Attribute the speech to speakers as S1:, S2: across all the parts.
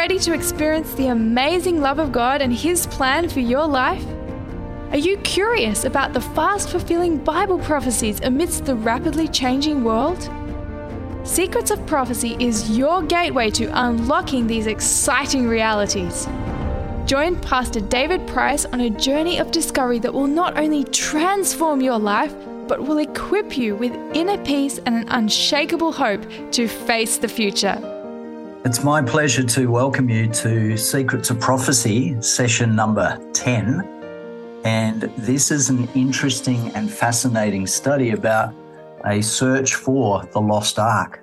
S1: ready to experience the amazing love of God and His plan for your life? Are you curious about the fast-fulfilling Bible prophecies amidst the rapidly changing world? Secrets of Prophecy is your gateway to unlocking these exciting realities. Join Pastor David Price on a journey of discovery that will not only transform your life, but will equip you with inner peace and an unshakable hope to face the future.
S2: It's my pleasure to welcome you to Secrets of Prophecy, session number 10. And this is an interesting and fascinating study about a search for the lost ark.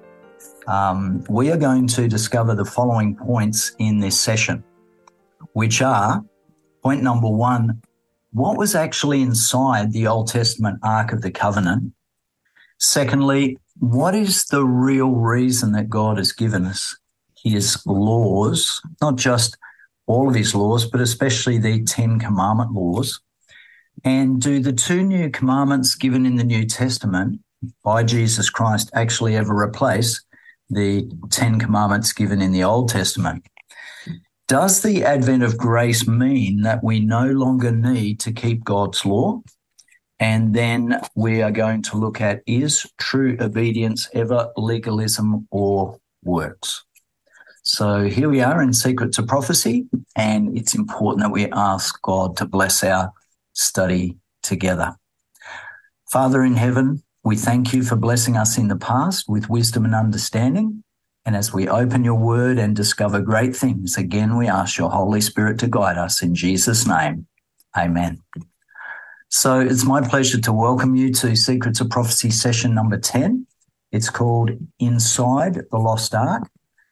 S2: We are going to discover the following points in this session, which are, point number 1, what was actually inside the Old Testament Ark of the Covenant? Secondly, what is the real reason that God has given us His laws, not just all of His laws, but especially the 10 Commandment laws? And do the 2 new commandments given in the New Testament by Jesus Christ actually ever replace the 10 commandments given in the Old Testament? Does the advent of grace mean that we no longer need to keep God's law? And then we are going to look at, is true obedience ever legalism or works? So here we are in Secrets of Prophecy, and it's important that we ask God to bless our study together. Father in heaven, we thank you for blessing us in the past with wisdom and understanding. And as we open your word and discover great things, again, we ask your Holy Spirit to guide us in Jesus' name. Amen. So it's my pleasure to welcome you to Secrets of Prophecy session number 10. It's called Inside the Lost Ark.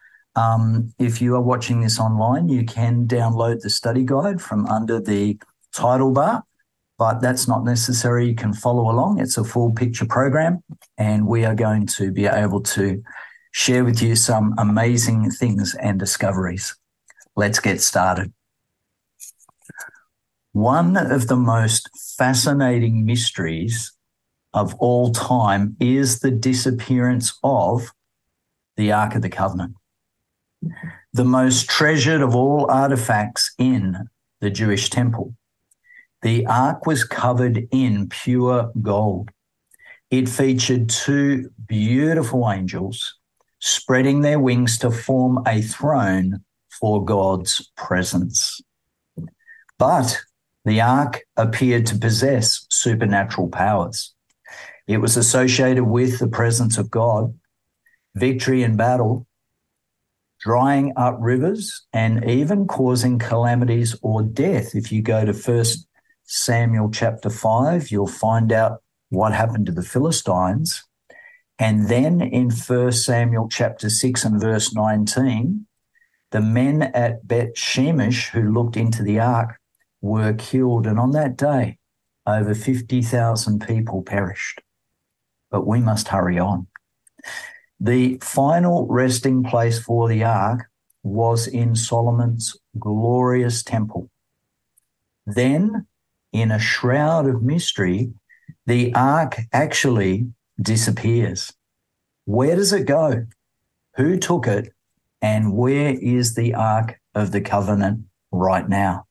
S2: If you are watching this online, you can download the study guide from under the title bar, but that's not necessary. You can follow along. It's a full picture program, and we are going to be able to share with you some amazing things and discoveries. Let's get started. One of the most fascinating mysteries of all time is the disappearance of the Ark of the Covenant, the most treasured of all artifacts in the Jewish temple. The Ark was covered in pure gold. It featured 2 beautiful angels spreading their wings to form a throne for God's presence. But the ark appeared to possess supernatural powers. It was associated with the presence of God, victory in battle, drying up rivers, and even causing calamities or death. If you go to 1 Samuel chapter 5, you'll find out what happened to the Philistines. And then in 1 Samuel chapter 6 and verse 19, the men at Bet Shemesh who looked into the ark were killed. And on that day, over 50,000 people perished. But we must hurry on. The final resting place for the ark was in Solomon's glorious temple. Then, in a shroud of mystery, the ark actually disappears. Where does it go? Who took it? And where is the Ark of the Covenant right now?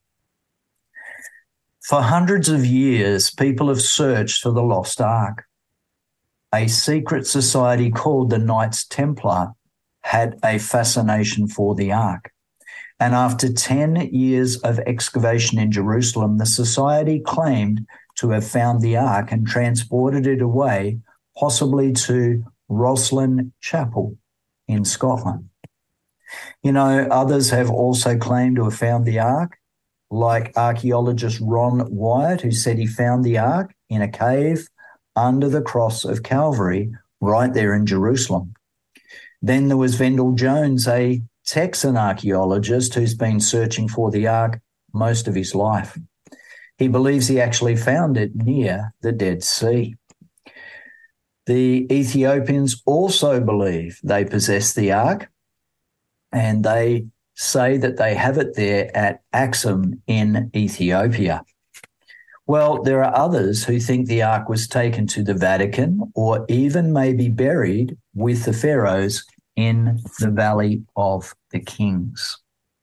S2: For hundreds of years, people have searched for the lost ark. A secret society called the Knights Templar had a fascination for the ark. And after 10 years of excavation in Jerusalem, the society claimed to have found the ark and transported it away, possibly to Rosslyn Chapel in Scotland. You know, others have also claimed to have found the ark, like archaeologist Ron Wyatt, who said he found the ark in a cave under the cross of Calvary right there in Jerusalem. Then there was Vendell Jones, a Texan archaeologist who's been searching for the ark most of his life. He believes he actually found it near the Dead Sea. The Ethiopians also believe they possess the ark, and they say that they have it there at Axum in Ethiopia. Well, there are others who think the ark was taken to the Vatican or even maybe buried with the pharaohs in the Valley of the Kings.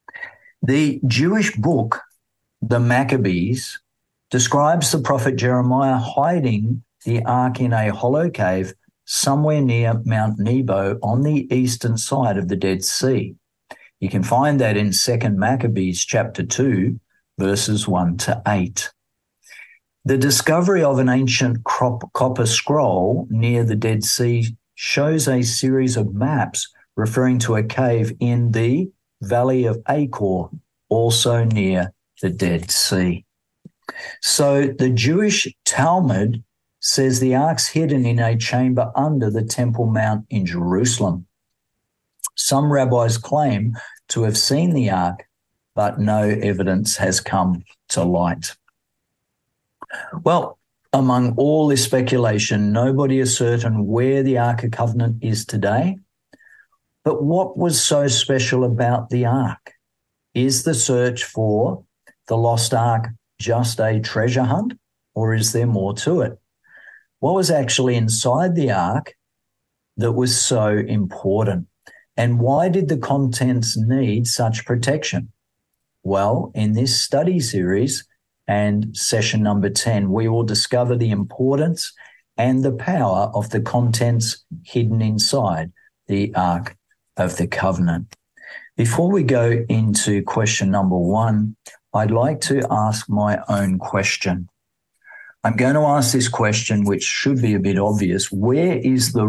S2: The Jewish book, the Maccabees, describes the prophet Jeremiah hiding the ark in a hollow cave somewhere near Mount Nebo on the eastern side of the Dead Sea. You can find that in 2 Maccabees chapter 2, verses 1 to 8. The discovery of an ancient copper scroll near the Dead Sea shows a series of maps referring to a cave in the Valley of Achor, also near the Dead Sea. So the Jewish Talmud says the ark's hidden in a chamber under the Temple Mount in Jerusalem. Some rabbis claim to have seen the ark, but no evidence has come to light. Well, among all this speculation, nobody is certain where the Ark of Covenant is today. But what was so special about the ark? Is the search for the lost ark just a treasure hunt, or is there more to it? What was actually inside the ark that was so important? And why did the contents need such protection? Well, in this study series and session number 10, we will discover the importance and the power of the contents hidden inside the Ark of the Covenant. Before we go into question number 1, I'd like to ask my own question. I'm going to ask this question, which should be a bit obvious. Where is the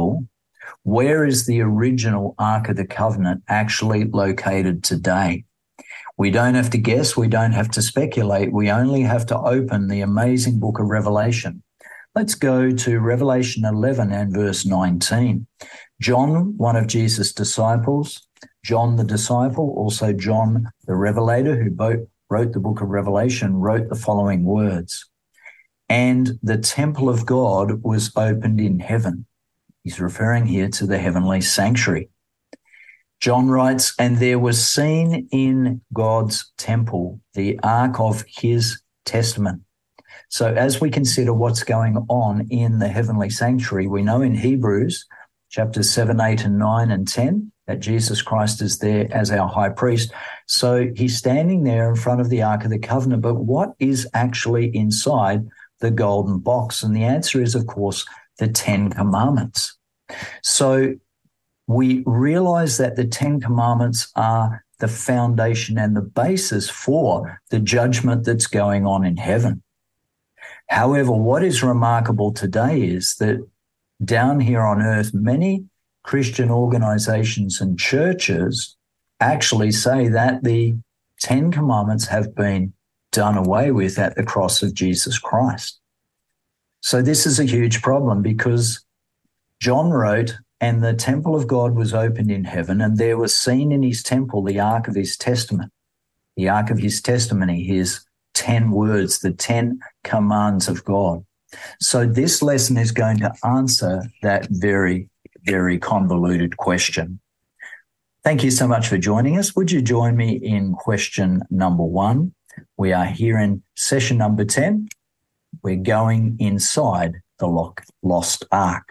S2: original Ark of the Covenant actually located today? We don't have to guess. We don't have to speculate. We only have to open the amazing book of Revelation. Let's go to Revelation 11 and verse 19. John, one of Jesus' disciples, John the disciple, also John the Revelator, who both wrote the book of Revelation, wrote the following words. And the temple of God was opened in heaven. He's referring here to the heavenly sanctuary. John writes, and there was seen in God's temple the ark of his testament. So as we consider what's going on in the heavenly sanctuary, we know in Hebrews chapters 7, 8, and 9, and 10 that Jesus Christ is there as our high priest. So he's standing there in front of the Ark of the Covenant. But what is actually inside the golden box? And the answer is, of course, the 10 Commandments. So we realize that the 10 Commandments are the foundation and the basis for the judgment that's going on in heaven. However, what is remarkable today is that down here on earth, many Christian organizations and churches actually say that the 10 Commandments have been done away with at the cross of Jesus Christ. So this is a huge problem because John wrote, and the temple of God was opened in heaven, and there was seen in his temple the ark of his testament, the ark of his testimony, his 10 words, the 10 commands of God. So this lesson is going to answer that very, very convoluted question. Thank you so much for joining us. Would you join me in question number 1? We are here in session number 10. We're going inside the lost ark.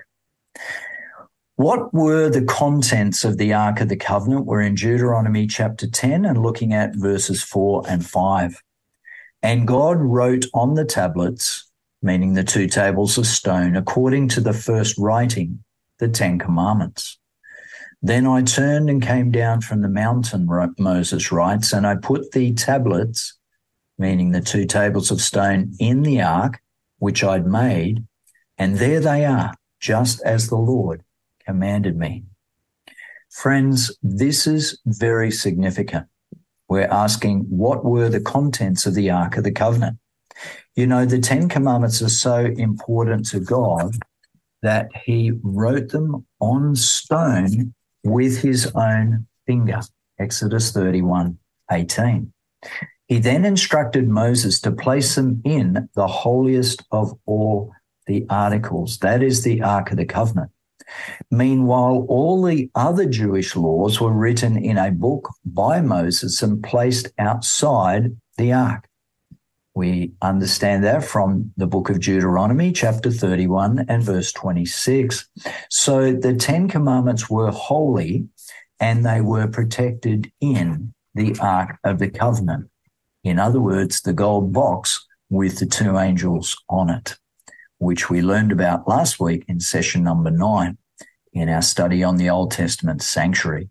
S2: What were the contents of the Ark of the Covenant? We're in Deuteronomy chapter 10 and looking at verses 4 and 5. And God wrote on the tablets, meaning the 2 tables of stone, according to the first writing, the 10 Commandments. Then I turned and came down from the mountain, Moses writes, and I put the tablets, meaning the 2 tables of stone, in the ark which I'd made, and there they are, just as the Lord commanded me. Friends, this is very significant. We're asking, what were the contents of the Ark of the Covenant? You know, the 10 Commandments are so important to God that he wrote them on stone with his own finger, Exodus 31:18. He then instructed Moses to place them in the holiest of all the articles, that is the Ark of the Covenant. Meanwhile, all the other Jewish laws were written in a book by Moses and placed outside the ark. We understand that from the book of Deuteronomy, chapter 31 and verse 26. So the 10 Commandments were holy and they were protected in the Ark of the Covenant. In other words, the gold box with the two angels on it, which we learned about last week in session number 9 in our study on the Old Testament sanctuary.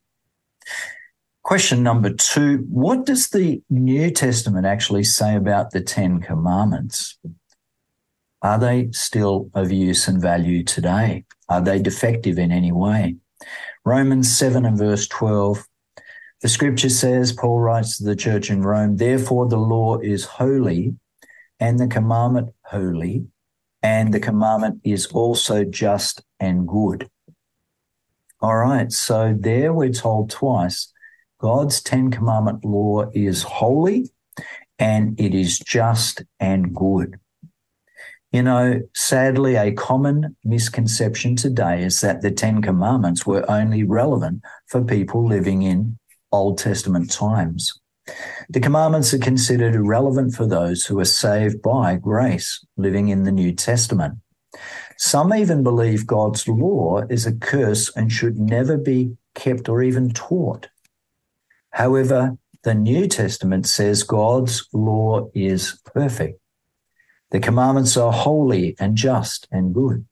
S2: Question number 2, what does the New Testament actually say about the 10 Commandments? Are they still of use and value today? Are they defective in any way? Romans 7 and verse 12, the scripture says, Paul writes to the church in Rome, therefore the law is holy and the commandment holy, and the commandment is also just and good. All right, so there we're told twice, God's 10 commandment law is holy and it is just and good. You know, sadly, a common misconception today is that the 10 commandments were only relevant for people living in Old Testament times. The commandments are considered irrelevant for those who are saved by grace, living in the New Testament. Some even believe God's law is a curse and should never be kept or even taught. However, the New Testament says God's law is perfect. The commandments are holy and just and good.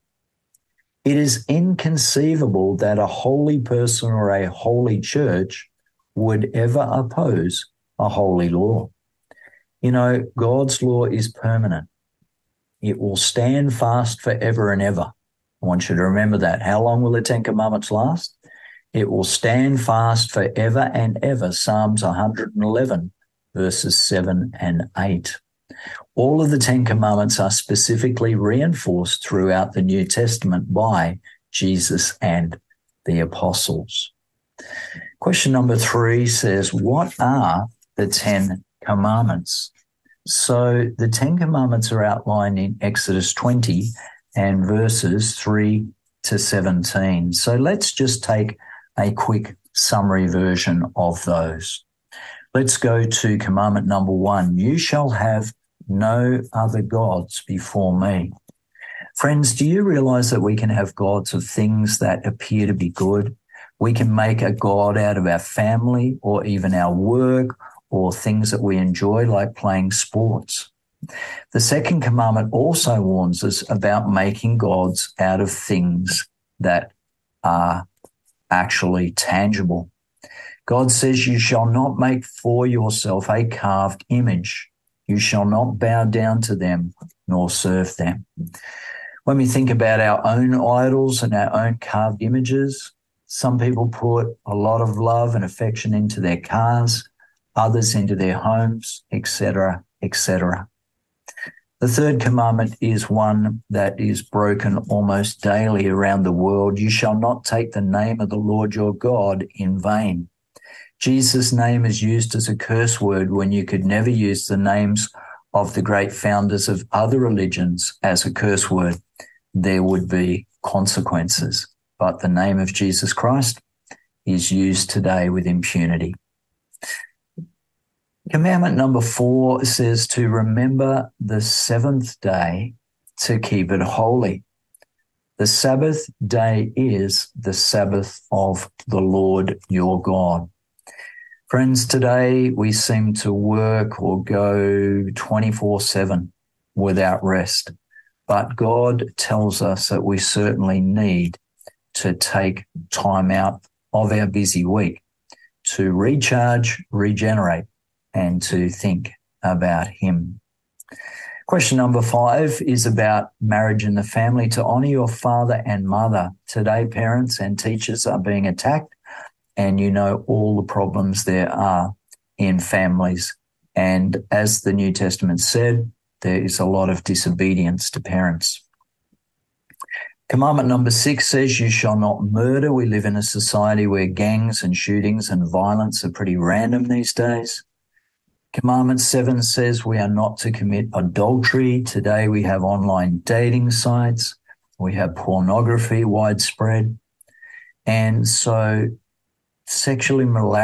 S2: It is inconceivable that a holy person or a holy church would ever oppose a holy law. You know, God's law is permanent. It will stand fast forever and ever. I want you to remember that. How long will the 10 Commandments last? It will stand fast forever and ever. Psalms 111, verses 7 and 8. All of the 10 Commandments are specifically reinforced throughout the New Testament by Jesus and the apostles. Question number 3 says, what are the 10 Commandments? So the 10 Commandments are outlined in Exodus 20 and verses 3 to 17. So let's just take a quick summary version of those. Let's go to commandment number 1. You shall have no other gods before me. Friends, do you realize that we can have gods of things that appear to be good? We can make a god out of our family or even our work or things that we enjoy, like playing sports. The second commandment also warns us about making gods out of things that are actually tangible. God says, you shall not make for yourself a carved image. You shall not bow down to them nor serve them. When we think about our own idols and our own carved images, some people put a lot of love and affection into their cars, others into their homes, etc., etc. The third commandment is one that is broken almost daily around the world. You shall not take the name of the Lord your God in vain. Jesus' name is used as a curse word when you could never use the names of the great founders of other religions as a curse word. There would be consequences. But the name of Jesus Christ is used today with impunity. Commandment number 4 says to remember the seventh day to keep it holy. The Sabbath day is the Sabbath of the Lord your God. Friends, today we seem to work or go 24/7 without rest, but God tells us that we certainly need to take time out of our busy week to recharge, regenerate, and to think about Him. Question number 5 is about marriage and the family. To honour your father and mother. Today, parents and teachers are being attacked, and you know all the problems there are in families. And as the New Testament said, there is a lot of disobedience to parents. Commandment number 6 says you shall not murder. We live in a society where gangs and shootings and violence are pretty random these days. Commandment 7 says we are not to commit adultery. Today we have online dating sites. We have pornography widespread. And so sexual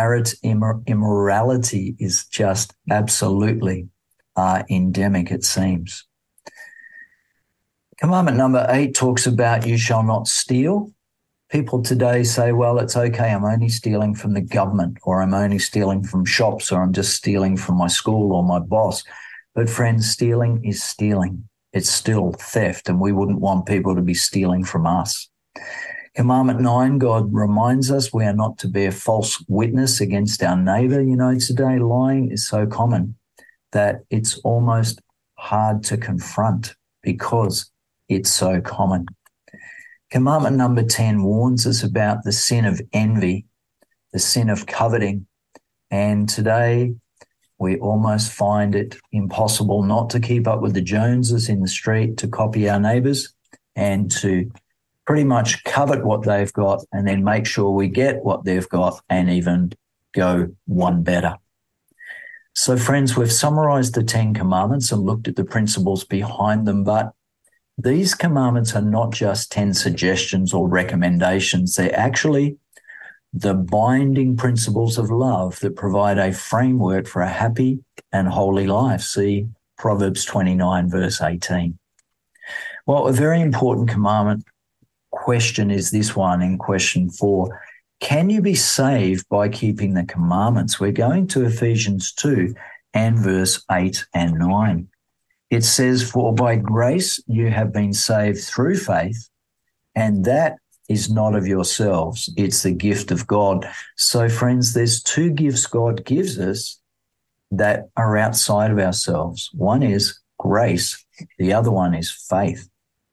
S2: immorality is just absolutely endemic, it seems. Commandment number 8 talks about you shall not steal. People today say, well, it's okay, I'm only stealing from the government, or I'm only stealing from shops, or I'm just stealing from my school or my boss. But friends, stealing is stealing. It's still theft, and we wouldn't want people to be stealing from us. Commandment 9, God reminds us we are not to bear false witness against our neighbour. You know, today lying is so common that it's almost hard to confront because it's so common. Commandment number 10 warns us about the sin of envy, the sin of coveting, and today we almost find it impossible not to keep up with the Joneses in the street, to copy our neighbours and to pretty much covet what they've got and then make sure we get what they've got and even go one better. So friends, we've summarised the 10 commandments and looked at the principles behind them, but these commandments are not just 10 suggestions or recommendations. They're actually the binding principles of love that provide a framework for a happy and holy life. See Proverbs 29, verse 18. Well, a very important commandment question is this one in question 4. Can you be saved by keeping the commandments? We're going to Ephesians 2 and verse 8 and 9. It says, for by grace you have been saved through faith, and that is not of yourselves. It's the gift of God. So friends, there's 2 gifts God gives us that are outside of ourselves. One is grace. The other one is faith.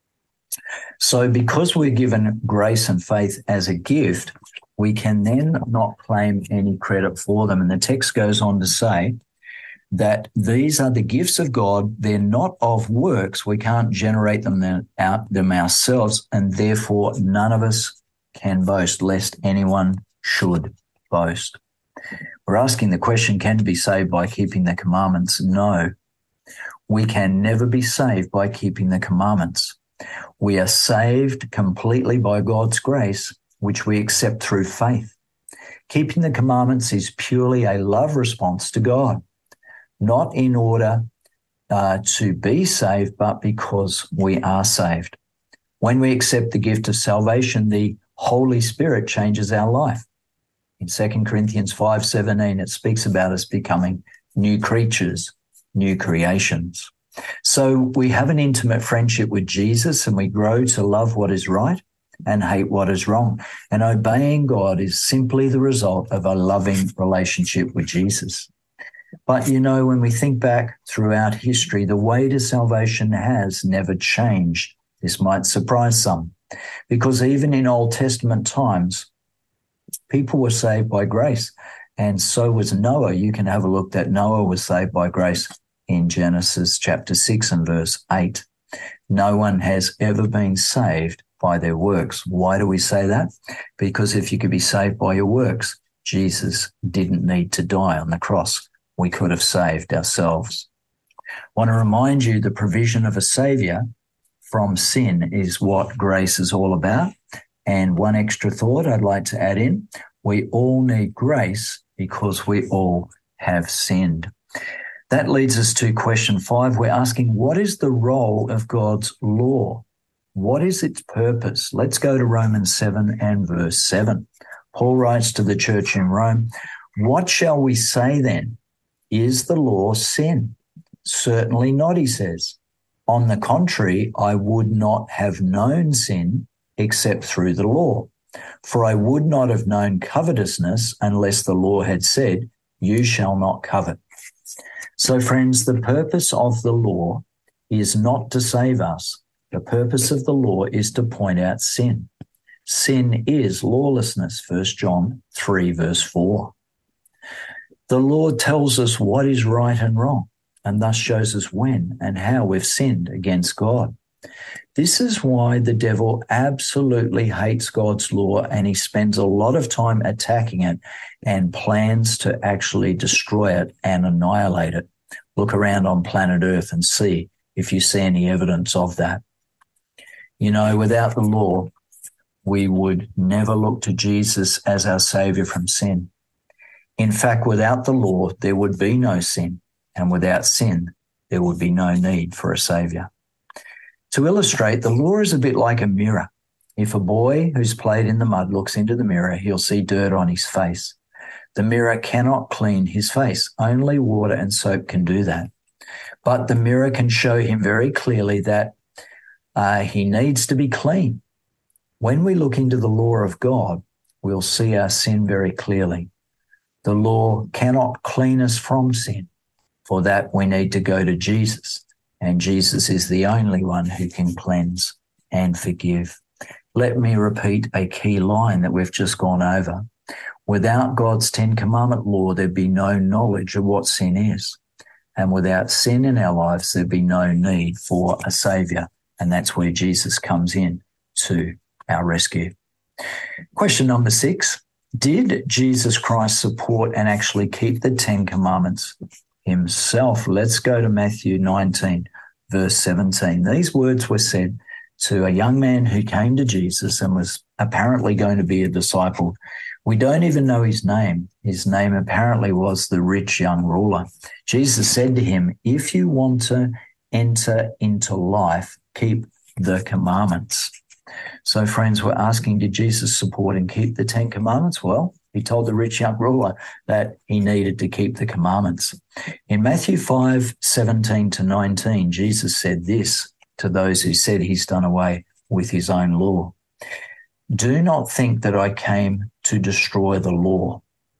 S2: So because we're given grace and faith as a gift, we can then not claim any credit for them. And the text goes on to say that these are the gifts of God. They're not of works. We can't generate them ourselves, and therefore none of us can boast, lest anyone should boast. We're asking the question, can you be saved by keeping the commandments? No, we can never be saved by keeping the commandments. We are saved completely by God's grace, which we accept through faith. Keeping the commandments is purely a love response to God, not in order to be saved, but because we are saved. When we accept the gift of salvation, the Holy Spirit changes our life. In 2 Corinthians 5:17, it speaks about us becoming new creatures, new creations. So we have an intimate friendship with Jesus, and we grow to love what is right and hate what is wrong. And obeying God is simply the result of a loving relationship with Jesus. But, you know, when we think back throughout history, the way to salvation has never changed. This might surprise some, because even in Old Testament times, people were saved by grace, and so was Noah. You can have a look that Noah was saved by grace in Genesis chapter 6 and verse 8. No one has ever been saved by their works. Why do we say that? Because if you could be saved by your works, Jesus didn't need to die on the cross. We could have saved ourselves. I want to remind you the provision of a saviour from sin is what grace is all about. And one extra thought I'd like to add in, we all need grace because we all have sinned. That leads us to question 5. We're asking, what is the role of God's law? What is its purpose? Let's go to Romans 7 and verse 7. Paul writes to the church in Rome, what shall we say then? Is the law sin? Certainly not, he says. On the contrary, I would not have known sin except through the law. For I would not have known covetousness unless the law had said, you shall not covet. So friends, the purpose of the law is not to save us. The purpose of the law is to point out sin. Sin is lawlessness, 1 John 3 verse 4. The Lord tells us what is right and wrong, and thus shows us when and how we've sinned against God. This is why the devil absolutely hates God's law, and he spends a lot of time attacking it and plans to actually destroy it and annihilate it. Look around on planet Earth and see if you see any evidence of that. You know, without the law, we would never look to Jesus as our Saviour from sin. In fact, without the law, there would be no sin, and without sin, there would be no need for a Saviour. To illustrate, the law is a bit like a mirror. If a boy who's played in the mud looks into the mirror, he'll see dirt on his face. The mirror cannot clean his face. Only water and soap can do that. But the mirror can show him very clearly that he needs to be clean. When we look into the law of God, we'll see our sin very clearly. The law cannot clean us from sin. For that, we need to go to Jesus, and Jesus is the only one who can cleanse and forgive. Let me repeat a key line that we've just gone over. Without God's 10 Commandment law, there'd be no knowledge of what sin is. And without sin in our lives, there'd be no need for a saviour. And that's where Jesus comes in to our rescue. Question number 6. Did Jesus Christ support and actually keep the 10 Commandments himself? Let's go to Matthew 19, verse 17. These words were said to a young man who came to Jesus and was apparently going to be a disciple. We don't even know his name. His name apparently was the rich young ruler. Jesus said to him, if you want to enter into life, keep the commandments. So friends, we're asking, did Jesus support and keep the 10 Commandments? Well, he told the rich young ruler that he needed to keep the commandments. In Matthew 5, 17 to 19, Jesus said this to those who said he's done away with his own law. Do not think that I came to destroy the law.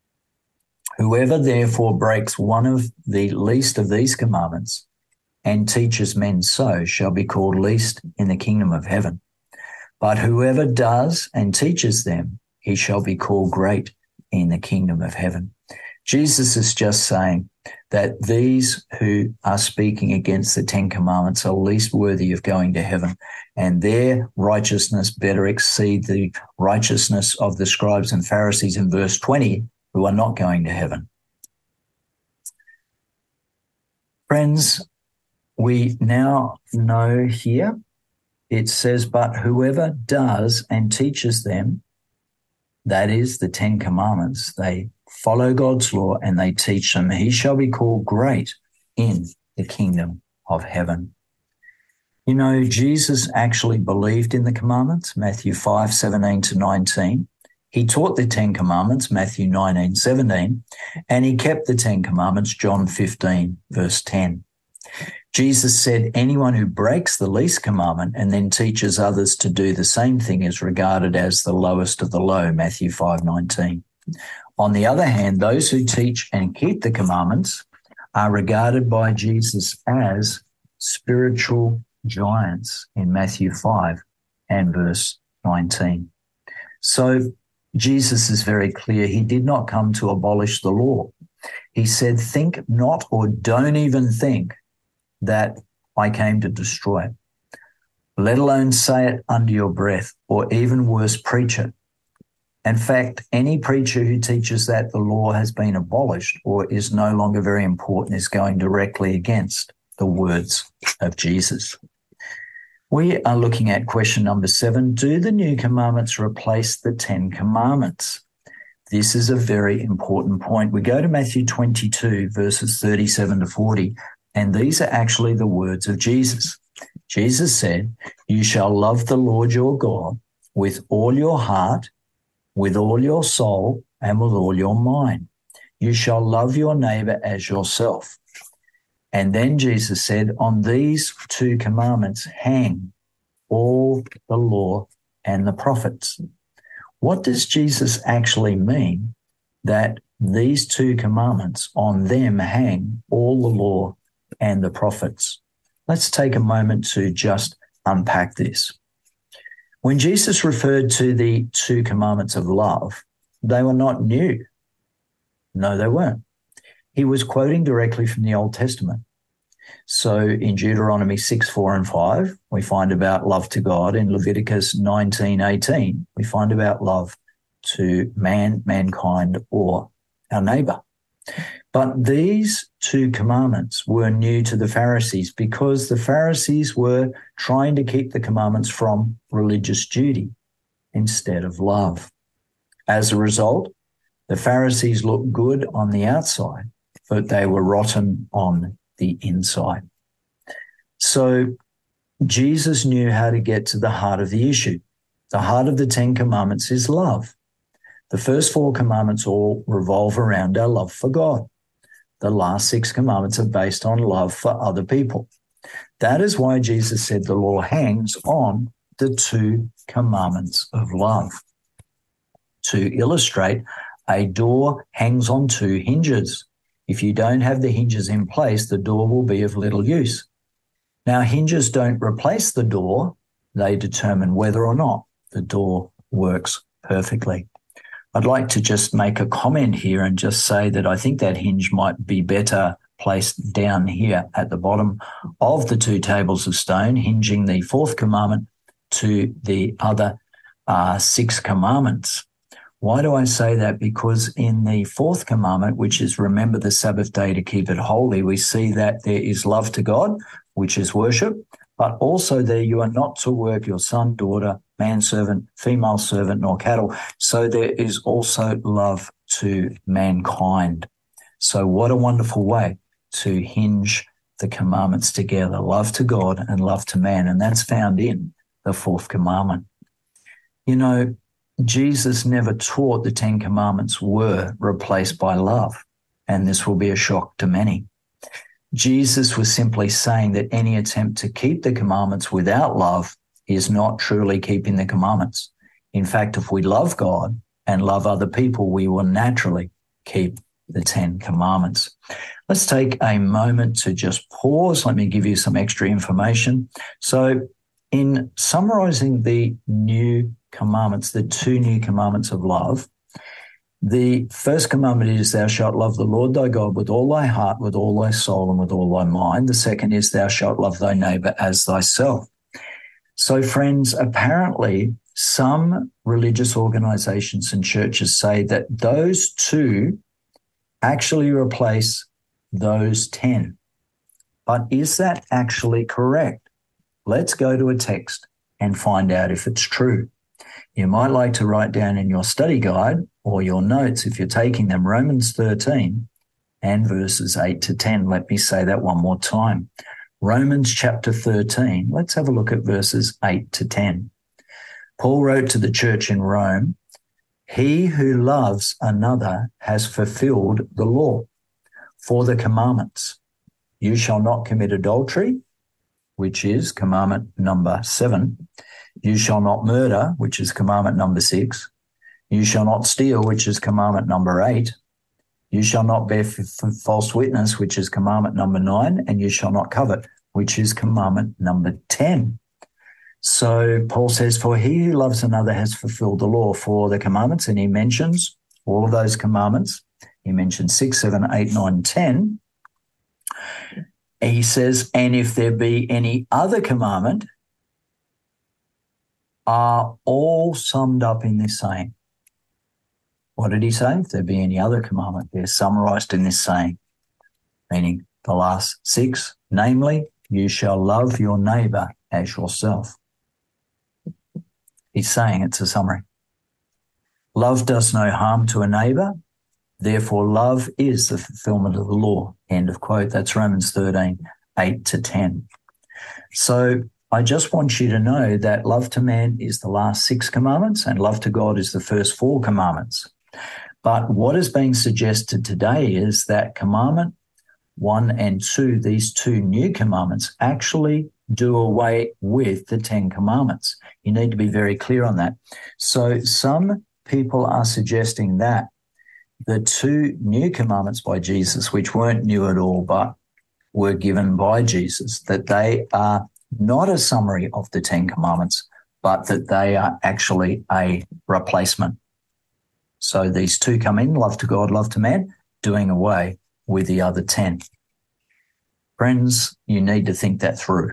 S2: Whoever therefore breaks one of the least of these commandments and teaches men so shall be called least in the kingdom of heaven. But whoever does and teaches them, he shall be called great in the kingdom of heaven. Jesus is just saying that these who are speaking against the 10 Commandments are least worthy of going to heaven, and their righteousness better exceed the righteousness of the scribes and Pharisees in verse 20, who are not going to heaven. Friends, we now know here, it says, but whoever does and teaches them, that is the 10 Commandments, they follow God's law and they teach them, he shall be called great in the kingdom of heaven. You know, Jesus actually believed in the commandments, Matthew 5, 17 to 19. He taught the 10 Commandments, Matthew 19, 17, and he kept the 10 Commandments, John 15, verse 10. Jesus said anyone who breaks the least commandment and then teaches others to do the same thing is regarded as the lowest of the low, Matthew 5:19. On the other hand, those who teach and keep the commandments are regarded by Jesus as spiritual giants in Matthew 5 and verse 19. So Jesus is very clear. He did not come to abolish the law. He said, think not or don't even think that I came to destroy it, let alone say it under your breath, or even worse, preach it. In fact, any preacher who teaches that the law has been abolished or is no longer very important is going directly against the words of Jesus. We are looking at question number 7. Do the new commandments replace the 10 commandments? This is a very important point. We go to Matthew 22, verses 37 to 40, and these are actually the words of Jesus. Jesus said, you shall love the Lord your God with all your heart, with all your soul, and with all your mind. You shall love your neighbor as yourself. And then Jesus said, on these 2 commandments hang all the law and the prophets. What does Jesus actually mean that these 2 commandments, on them hang all the law and the prophets? Let's take a moment to just unpack this. When Jesus referred to the 2 commandments of love, they were not new. No, they weren't. He was quoting directly from the Old Testament. So in Deuteronomy 6, 4 and 5, we find about love to God. In Leviticus 19, 18, we find about love to mankind, or our neighbor. But these 2 commandments were new to the Pharisees because the Pharisees were trying to keep the commandments from religious duty instead of love. As a result, the Pharisees looked good on the outside, but they were rotten on the inside. So Jesus knew how to get to the heart of the issue. The heart of the 10 Commandments is love. The first 4 commandments all revolve around our love for God. The last 6 commandments are based on love for other people. That is why Jesus said the law hangs on the 2 commandments of love. To illustrate, a door hangs on 2 hinges. If you don't have the hinges in place, the door will be of little use. Now, hinges don't replace the door. They determine whether or not the door works perfectly. I'd like to just make a comment here and just say that I think that hinge might be better placed down here at the bottom of the 2 tables of stone, hinging the 4th commandment to the other 6 commandments. Why do I say that? Because in the 4th commandment, which is remember the Sabbath day to keep it holy, we see that there is love to God, which is worship, but also there you are not to work your son, daughter, manservant, female servant, nor cattle. So there is also love to mankind. So what a wonderful way to hinge the commandments together, love to God and love to man. And that's found in the 4th commandment. You know, Jesus never taught the 10 commandments were replaced by love, and this will be a shock to many. Jesus was simply saying that any attempt to keep the commandments without love is not truly keeping the commandments. In fact, if we love God and love other people, we will naturally keep the 10 commandments. Let's take a moment to just pause. Let me give you some extra information. So in summarizing the new commandments, the 2 new commandments of love, the first commandment is thou shalt love the Lord thy God with all thy heart, with all thy soul, and with all thy mind. The second is thou shalt love thy neighbor as thyself. So friends, apparently some religious organizations and churches say that those 2 actually replace those 10. But is that actually correct? Let's go to a text and find out if it's true. You might like to write down in your study guide or your notes, if you're taking them, Romans 13 and verses 8 to 10. Let me say that one more time. Romans chapter 13. Let's have a look at verses 8 to 10. Paul wrote to the church in Rome, he who loves another has fulfilled the law. For the commandments, you shall not commit adultery, which is commandment number 7. You shall not murder, which is commandment number 6. You shall not steal, which is commandment number 8. You shall not bear false witness, which is commandment number 9. And you shall not covet, which is commandment number 10. So Paul says, for he who loves another has fulfilled the law. For the commandments, and he mentions all of those commandments. He mentions 6, 7, 8, 9, 10. He says, and if there be any other commandment, are all summed up in this saying. What did he say? If there be any other commandment, they're summarized in this saying, meaning the last 6, namely, you shall love your neighbor as yourself. He's saying it's a summary. Love does no harm to a neighbor. Therefore, love is the fulfillment of the law. End of quote. That's Romans 13, 8 to 10. So I just want you to know that love to man is the last 6 commandments and love to God is the first 4 commandments. But what is being suggested today is that commandment 1 and 2, these 2 new commandments, actually do away with the 10 commandments. You need to be very clear on that. So some people are suggesting that the 2 new commandments by Jesus, which weren't new at all, but were given by Jesus, that they are not a summary of the 10 commandments, but that they are actually a replacement. So these 2 come in, love to God, love to man, doing away with the other 10. Friends, you need to think that through.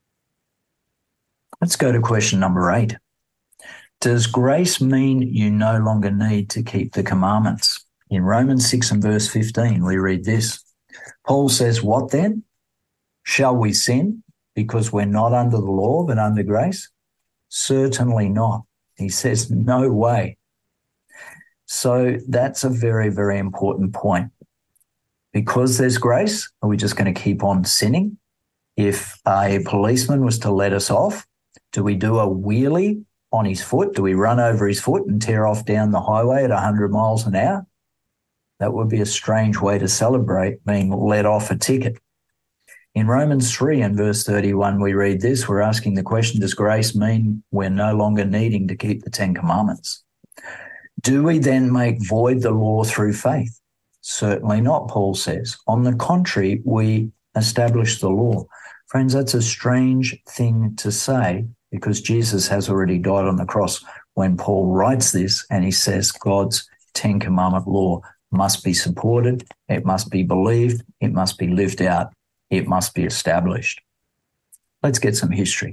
S2: Let's go to question number 8. Does grace mean you no longer need to keep the commandments? In Romans 6 and verse 15, we read this. Paul says, what then? Shall we sin because we're not under the law but under grace? Certainly not. He says, no way. So that's a very, very important point. Because there's grace, are we just going to keep on sinning? If a policeman was to let us off, do we do a wheelie on his foot? Do we run over his foot and tear off down the highway at 100 miles an hour? That would be a strange way to celebrate being let off a ticket. In Romans 3 and verse 31, we read this. We're asking the question, does grace mean we're no longer needing to keep the 10 commandments? Do we then make void the law through faith? Certainly not, Paul says. On the contrary, we establish the law. Friends, that's a strange thing to say because Jesus has already died on the cross when Paul writes this and he says God's 10 commandment law must be supported, it must be believed, it must be lived out, it must be established. Let's get some history.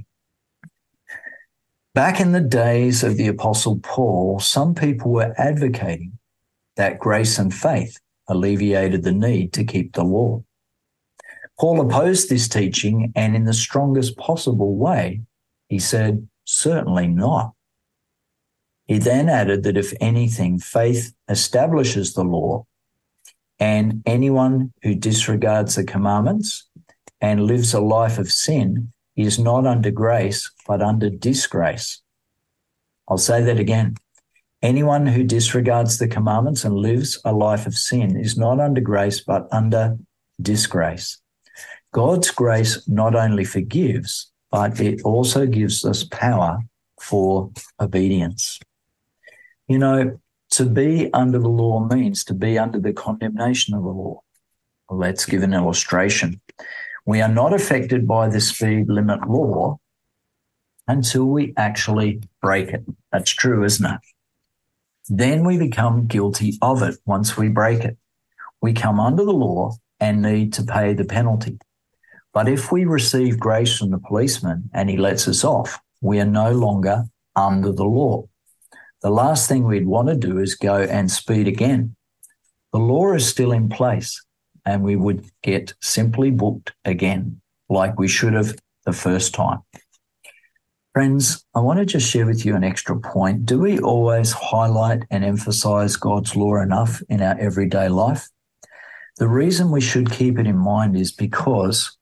S2: Back in the days of the Apostle Paul, some people were advocating that grace and faith alleviated the need to keep the law. Paul opposed this teaching, and in the strongest possible way, he said, certainly not. He then added that if anything, faith establishes the law, and anyone who disregards the commandments and lives a life of sin is not under grace, but under disgrace. I'll say that again. Anyone who disregards the commandments and lives a life of sin is not under grace, but under disgrace. God's grace not only forgives, but it also gives us power for obedience. You know, to be under the law means to be under the condemnation of the law. Let's give an illustration. We are not affected by the speed limit law until we actually break it. That's true, isn't it? Then we become guilty of it once we break it. We come under the law and need to pay the penalty. But if we receive grace from the policeman and he lets us off, we are no longer under the law. The last thing we'd want to do is go and speed again. The law is still in place and we would get simply booked again, like we should have the first time. Friends, I want to just share with you an extra point. Do we always highlight and emphasize God's law enough in our everyday life? The reason we should keep it in mind is because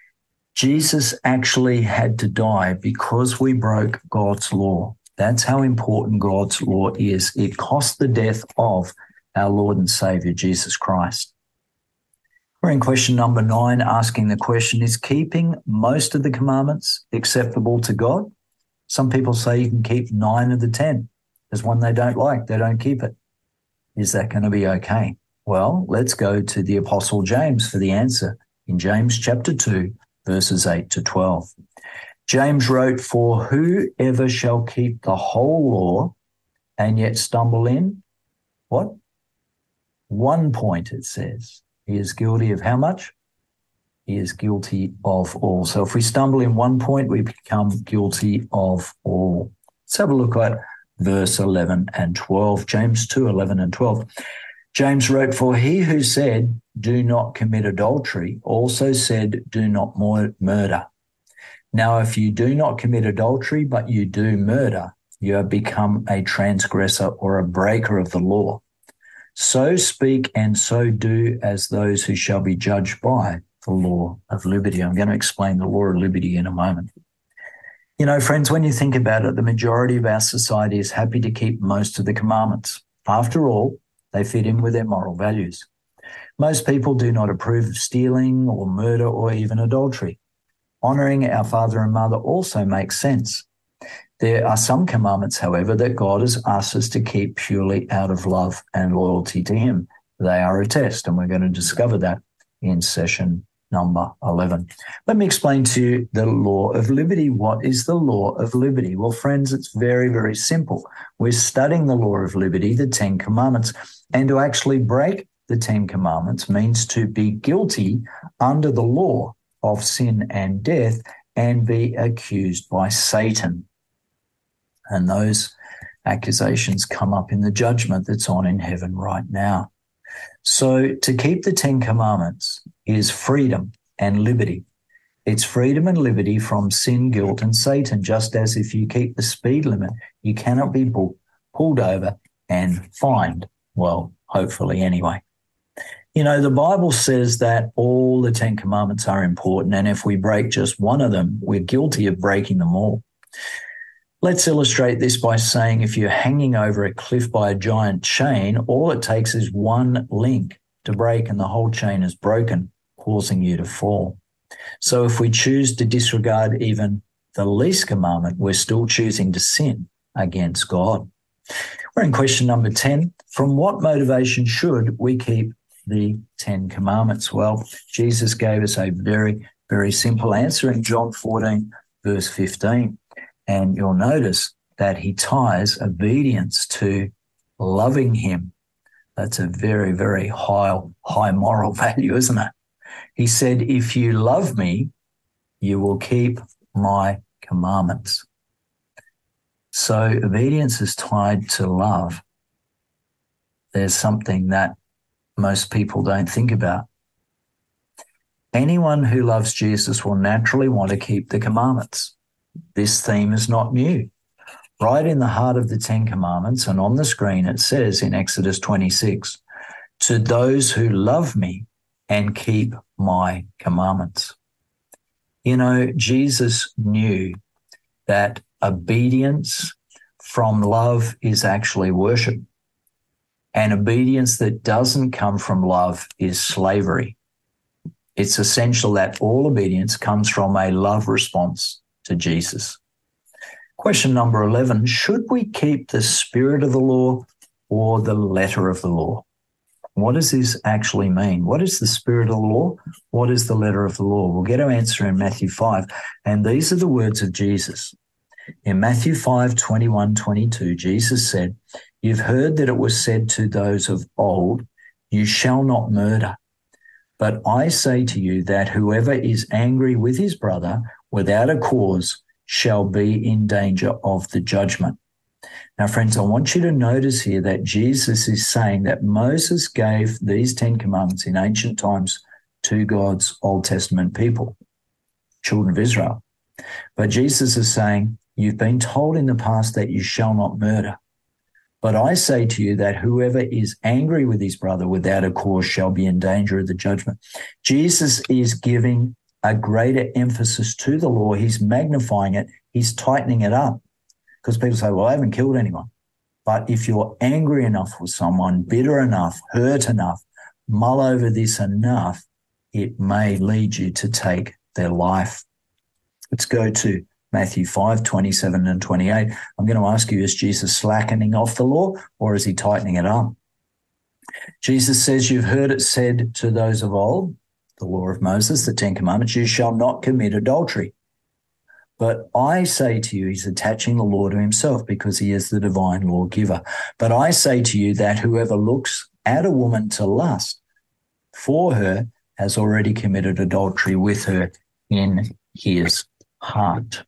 S2: Jesus actually had to die because we broke God's law. That's how important God's law is. It cost the death of our Lord and Savior, Jesus Christ. We're in question number 9, asking the question, is keeping most of the commandments acceptable to God? Some people say you can keep 9 of the 10. There's one they don't like. They don't keep it. Is that going to be okay? Well, let's go to the Apostle James for the answer in James chapter 2, verses 8 to 12. James wrote, for whoever shall keep the whole law and yet stumble in, what? 1 point, it says. He is guilty of how much? He is guilty of all. So if we stumble in 1 point, we become guilty of all. Let's have a look at verse 11 and 12. James 2, 11 and 12. James wrote, for he who said, do not commit adultery, also said, do not murder. Now, if you do not commit adultery, but you do murder, you have become a transgressor or a breaker of the law. So speak and so do as those who shall be judged by the law of liberty. I'm going to explain the law of liberty in a moment. You know, friends, when you think about it, the majority of our society is happy to keep most of the commandments. After all, they fit in with their moral values. Most people do not approve of stealing or murder or even adultery. Honouring our father and mother also makes sense. There are some commandments, however, that God has asked us to keep purely out of love and loyalty to him. They are a test, and we're going to discover that in session number 11. Let me explain to you the law of liberty. What is the law of liberty? Well, friends, it's very, very simple. We're studying the law of liberty, the 10 commandments, and to actually break the 10 commandments means to be guilty under the law of sin and death and be accused by Satan. And those accusations come up in the judgment that's on in heaven right now. So to keep the 10 commandments is freedom and liberty. It's freedom and liberty from sin, guilt, and Satan, just as if you keep the speed limit, you cannot be pulled over and fined. Well, hopefully anyway. You know, the Bible says that all the 10 commandments are important, and if we break just one of them, we're guilty of breaking them all. Let's illustrate this by saying if you're hanging over a cliff by a giant chain, all it takes is one link to break and the whole chain is broken, causing you to fall. So if we choose to disregard even the least commandment, we're still choosing to sin against God. We're in question number 10. From what motivation should we keep the 10 commandments? Well, Jesus gave us a very, very simple answer in John 14, verse 15. And you'll notice that he ties obedience to loving him. That's a very, very high moral value, isn't it? He said, if you love me, you will keep my commandments. So obedience is tied to love. There's something that most people don't think about. Anyone who loves Jesus will naturally want to keep the commandments. This theme is not new. Right in the heart of the 10 commandments and on the screen it says in Exodus 26, to those who love me and keep my commandments. You know, Jesus knew that obedience from love is actually worship. And obedience that doesn't come from love is slavery. It's essential that all obedience comes from a love response to Jesus. Question number 11, should we keep the spirit of the law or the letter of the law? What does this actually mean? What is the spirit of the law? What is the letter of the law? We'll get our answer in Matthew 5, and these are the words of Jesus. In Matthew 5, 21, 22, Jesus said, you've heard that it was said to those of old, you shall not murder. But I say to you that whoever is angry with his brother without a cause shall be in danger of the judgment. Now, friends, I want you to notice here that Jesus is saying that Moses gave these 10 commandments in ancient times to God's Old Testament people, children of Israel. But Jesus is saying, you've been told in the past that you shall not murder. But I say to you that whoever is angry with his brother without a cause shall be in danger of the judgment. Jesus is giving a greater emphasis to the law. He's magnifying it. He's tightening it up. Because people say, well, I haven't killed anyone. But if you're angry enough with someone, bitter enough, hurt enough, mull over this enough, it may lead you to take their life. Let's go to Matthew 5, 27 and 28. I'm going to ask you, is Jesus slackening off the law or is he tightening it up? Jesus says, you've heard it said to those of old, the law of Moses, the 10 commandments, you shall not commit adultery. But I say to you, he's attaching the law to himself because he is the divine lawgiver. But I say to you that whoever looks at a woman to lust for her has already committed adultery with her in his heart.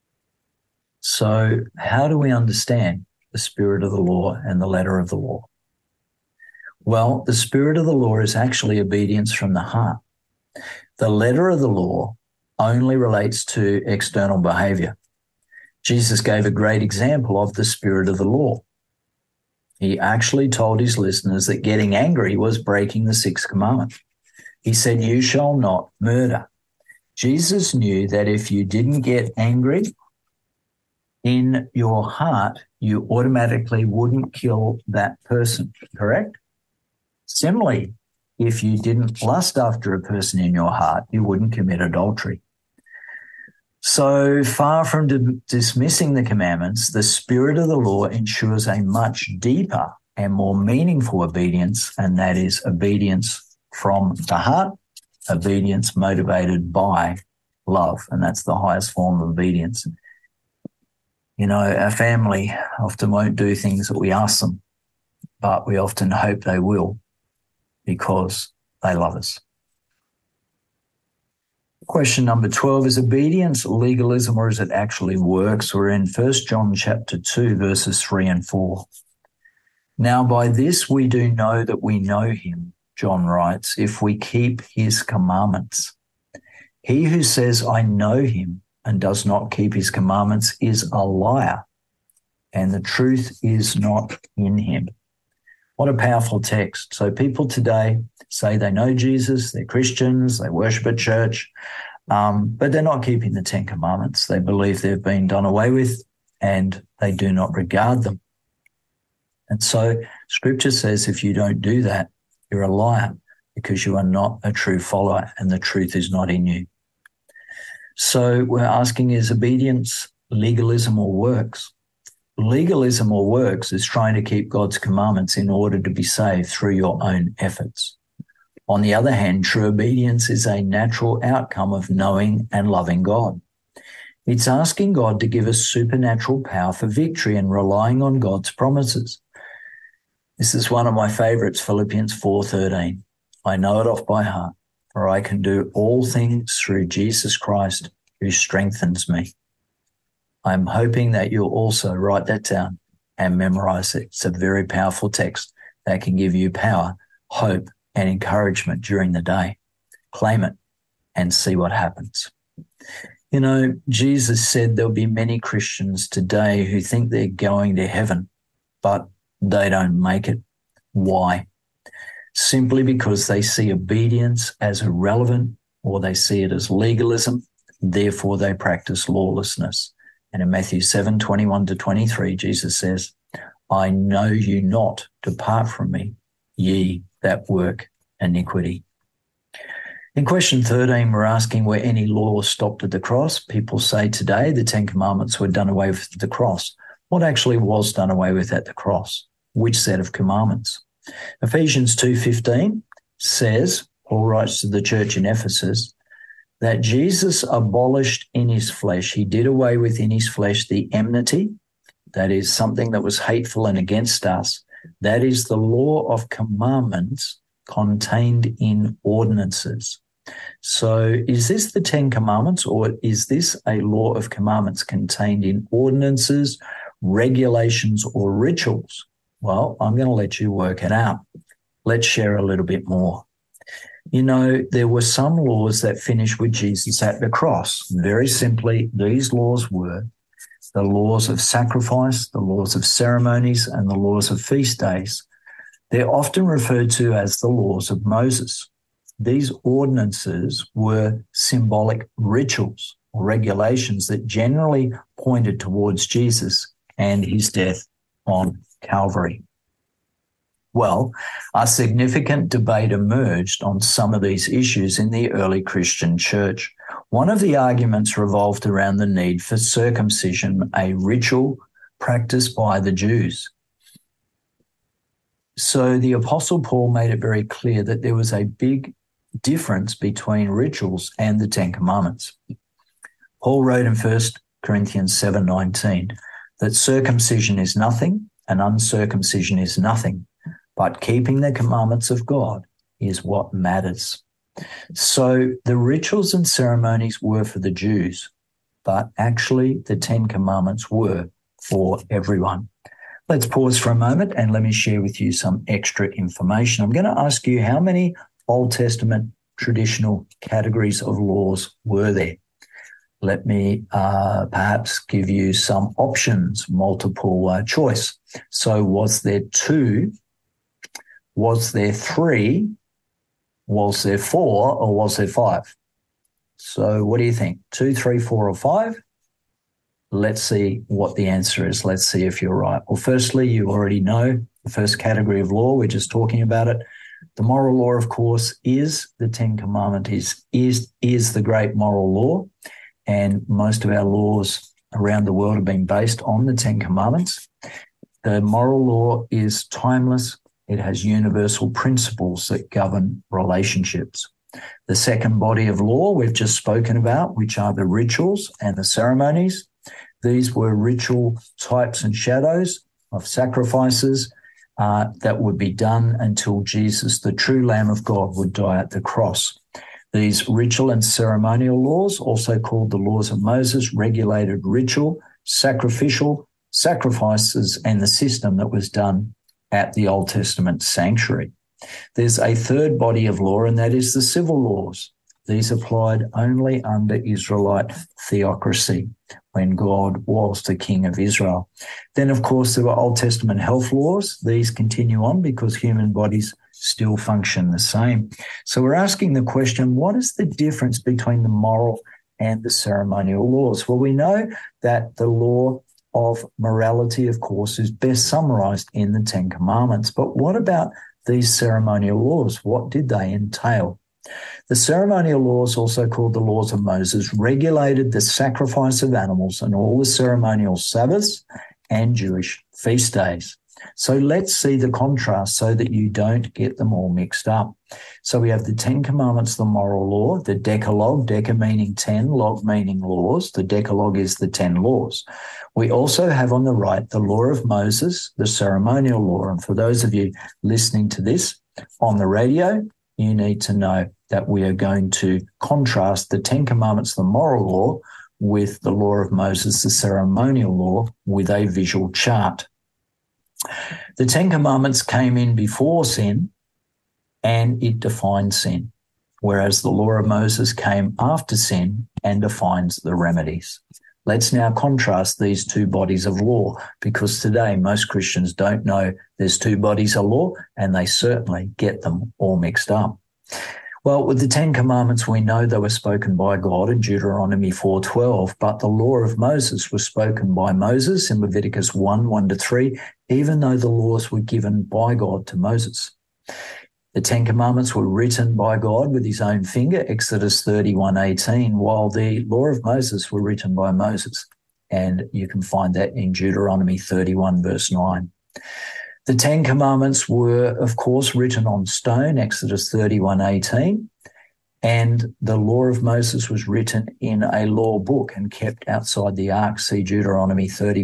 S2: So how do we understand the spirit of the law and the letter of the law? Well, the spirit of the law is actually obedience from the heart. The letter of the law only relates to external behavior. Jesus gave a great example of the spirit of the law. He actually told his listeners that getting angry was breaking the 6th commandment. He said, you shall not murder. Jesus knew that if you didn't get angry in your heart, you automatically wouldn't kill that person, correct? Similarly, if you didn't lust after a person in your heart, you wouldn't commit adultery. So far from dismissing the commandments, the spirit of the law ensures a much deeper and more meaningful obedience, and that is obedience from the heart, obedience motivated by love, and that's the highest form of obedience. You know, our family often won't do things that we ask them, but we often hope they will because they love us. Question number 12, is obedience legalism or is it actually works? We're in 1 John chapter 2, verses 3 and 4. Now by this we do know that we know him, John writes, if we keep his commandments. He who says, I know him and does not keep his commandments is a liar, and the truth is not in him. What a powerful text. So people today say they know Jesus, they're Christians, they worship at church, but they're not keeping the 10 commandments. They believe they've been done away with. and they do not regard them. And so Scripture says if you don't do that, you're a liar, because you are not a true follower and the truth is not in you. So we're asking, is obedience legalism or works? Legalism or works is trying to keep God's commandments in order to be saved through your own efforts. On the other hand, true obedience is a natural outcome of knowing and loving God. It's asking God to give us supernatural power for victory and relying on God's promises. This is one of my favorites, Philippians 4:13. I know it off by heart, for I can do all things through Jesus Christ who strengthens me. I'm hoping that you'll also write that down and memorize it. It's a very powerful text that can give you power, hope, and encouragement during the day. Claim it and see what happens. You know, Jesus said there'll be many Christians today who think they're going to heaven, but they don't make it. Why? Simply because they see obedience as irrelevant, or they see it as legalism, therefore they practice lawlessness. And in Matthew 7:21-23, Jesus says, I know you not, depart from me, ye that work iniquity. In question 13, we're asking, were any laws stopped at the cross? People say today the Ten Commandments were done away with at the cross. What actually was done away with at the cross? Which set of commandments? Ephesians 2:15 says, Paul writes to the church in Ephesus, that Jesus abolished in his flesh, he did away with in his flesh the enmity, that is something that was hateful and against us. That is the law of commandments contained in ordinances. So is this the Ten Commandments, or is this a law of commandments contained in ordinances, regulations, or rituals? Well, I'm going to let you work it out. Let's share a little bit more. You know, there were some laws that finished with Jesus at the cross. Very simply, these laws were the laws of sacrifice, the laws of ceremonies, and the laws of feast days. They're often referred to as the laws of Moses. These ordinances were symbolic rituals or regulations that generally pointed towards Jesus and his death on Calvary. Well, a significant debate emerged on some of these issues in the early Christian church. One of the arguments revolved around the need for circumcision, a ritual practiced by the Jews. So the Apostle Paul made it very clear that there was a big difference between rituals and the Ten Commandments. Paul wrote in 1 Corinthians 7:19 that circumcision is nothing and uncircumcision is nothing, but keeping the commandments of God is what matters. So the rituals and ceremonies were for the Jews, but actually the Ten Commandments were for everyone. Let's pause for a moment and let me share with you some extra information. I'm going to ask you, how many Old Testament traditional categories of laws were there? Let me perhaps give you some options, multiple choice. So was there 2? Was there 3? Was there 4? Or was there 5? So what do you think? 2, 3, 4, or 5? Let's see what the answer is. Let's see if you're right. Well, firstly, you already know the first category of law. We're just talking about it. The moral law, of course, is the Ten Commandments, is the great moral law. And most of our laws around the world have been based on the Ten Commandments. The moral law is timeless. It has universal principles that govern relationships. The second body of law we've just spoken about, which are the rituals and the ceremonies. These were ritual types and shadows of sacrifices that would be done until Jesus, the true Lamb of God, would die at the cross. These ritual and ceremonial laws, also called the laws of Moses, regulated ritual, sacrificial, sacrifices, and the system that was done at the Old Testament sanctuary. There's a third body of law, and that is the civil laws. These applied only under Israelite theocracy, when God was the King of Israel. Then, of course, there were Old Testament health laws. These continue on because human bodies still function the same. So we're asking the question, what is the difference between the moral and the ceremonial laws? Well, we know that the law of morality, of course, is best summarized in the Ten Commandments. But what about these ceremonial laws? What did they entail? The ceremonial laws, also called the laws of Moses, regulated the sacrifice of animals and all the ceremonial Sabbaths and Jewish feast days. So let's see the contrast so that you don't get them all mixed up. So we have the Ten Commandments, the moral law, the Decalogue, Deca meaning 10, log meaning laws. The Decalogue is the 10 laws. We also have on the right the law of Moses, the ceremonial law. And for those of you listening to this on the radio, you need to know that we are going to contrast the Ten Commandments, the moral law, with the law of Moses, the ceremonial law, with a visual chart. The Ten Commandments came in before sin and it defined sin, whereas the law of Moses came after sin and defines the remedies. Let's now contrast these two bodies of law, because today most Christians don't know there's two bodies of law and they certainly get them all mixed up. Well, with the Ten Commandments, we know they were spoken by God in Deuteronomy 4:12, but the law of Moses was spoken by Moses in Leviticus 1:1-3, even though the laws were given by God to Moses. The Ten Commandments were written by God with his own finger, Exodus 31:18, while the law of Moses were written by Moses. And you can find that in Deuteronomy 31:9. The Ten Commandments were, of course, written on stone, Exodus 31:18, and the law of Moses was written in a law book and kept outside the ark, see Deuteronomy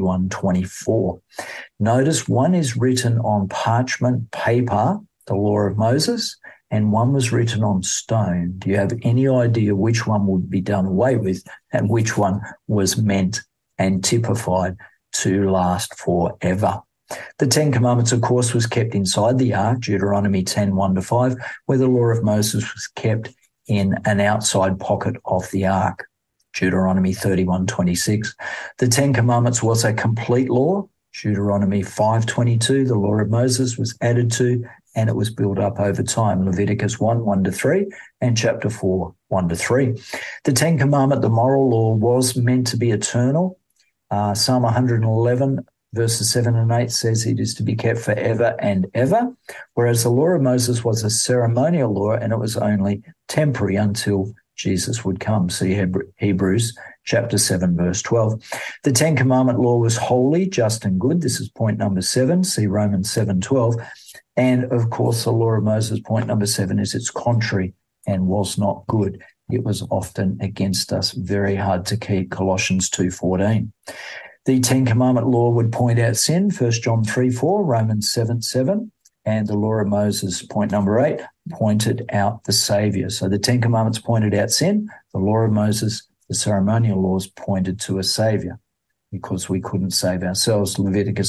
S2: 31:24. Notice one is written on parchment paper, the law of Moses, and one was written on stone. Do you have any idea which one would be done away with and which one was meant and typified to last forever? The Ten Commandments, of course, was kept inside the ark, Deuteronomy 10:1-5, where the law of Moses was kept in an outside pocket of the ark, Deuteronomy 31:26. The Ten Commandments was a complete law, Deuteronomy 5:22. The law of Moses was added to, and it was built up over time, Leviticus 1:1-3 and chapter 4:1-3. The Ten Commandment, the moral law, was meant to be eternal. Psalm 111 verses 7 and 8 says it is to be kept forever and ever, whereas the law of Moses was a ceremonial law and it was only temporary until Jesus would come. See Hebrews chapter 7, verse 12. The Ten Commandment law was holy, just and good. This is point number 7. See Romans 7:12. And, of course, the law of Moses, point number 7, is it's contrary and was not good. It was often against us, very hard to keep, Colossians 2:14. The Ten Commandment law would point out sin, 1 John 3:4, Romans 7:7, and the law of Moses, point number 8, pointed out the Saviour. So the Ten Commandments pointed out sin, the law of Moses, the ceremonial laws pointed to a Saviour because we couldn't save ourselves, Leviticus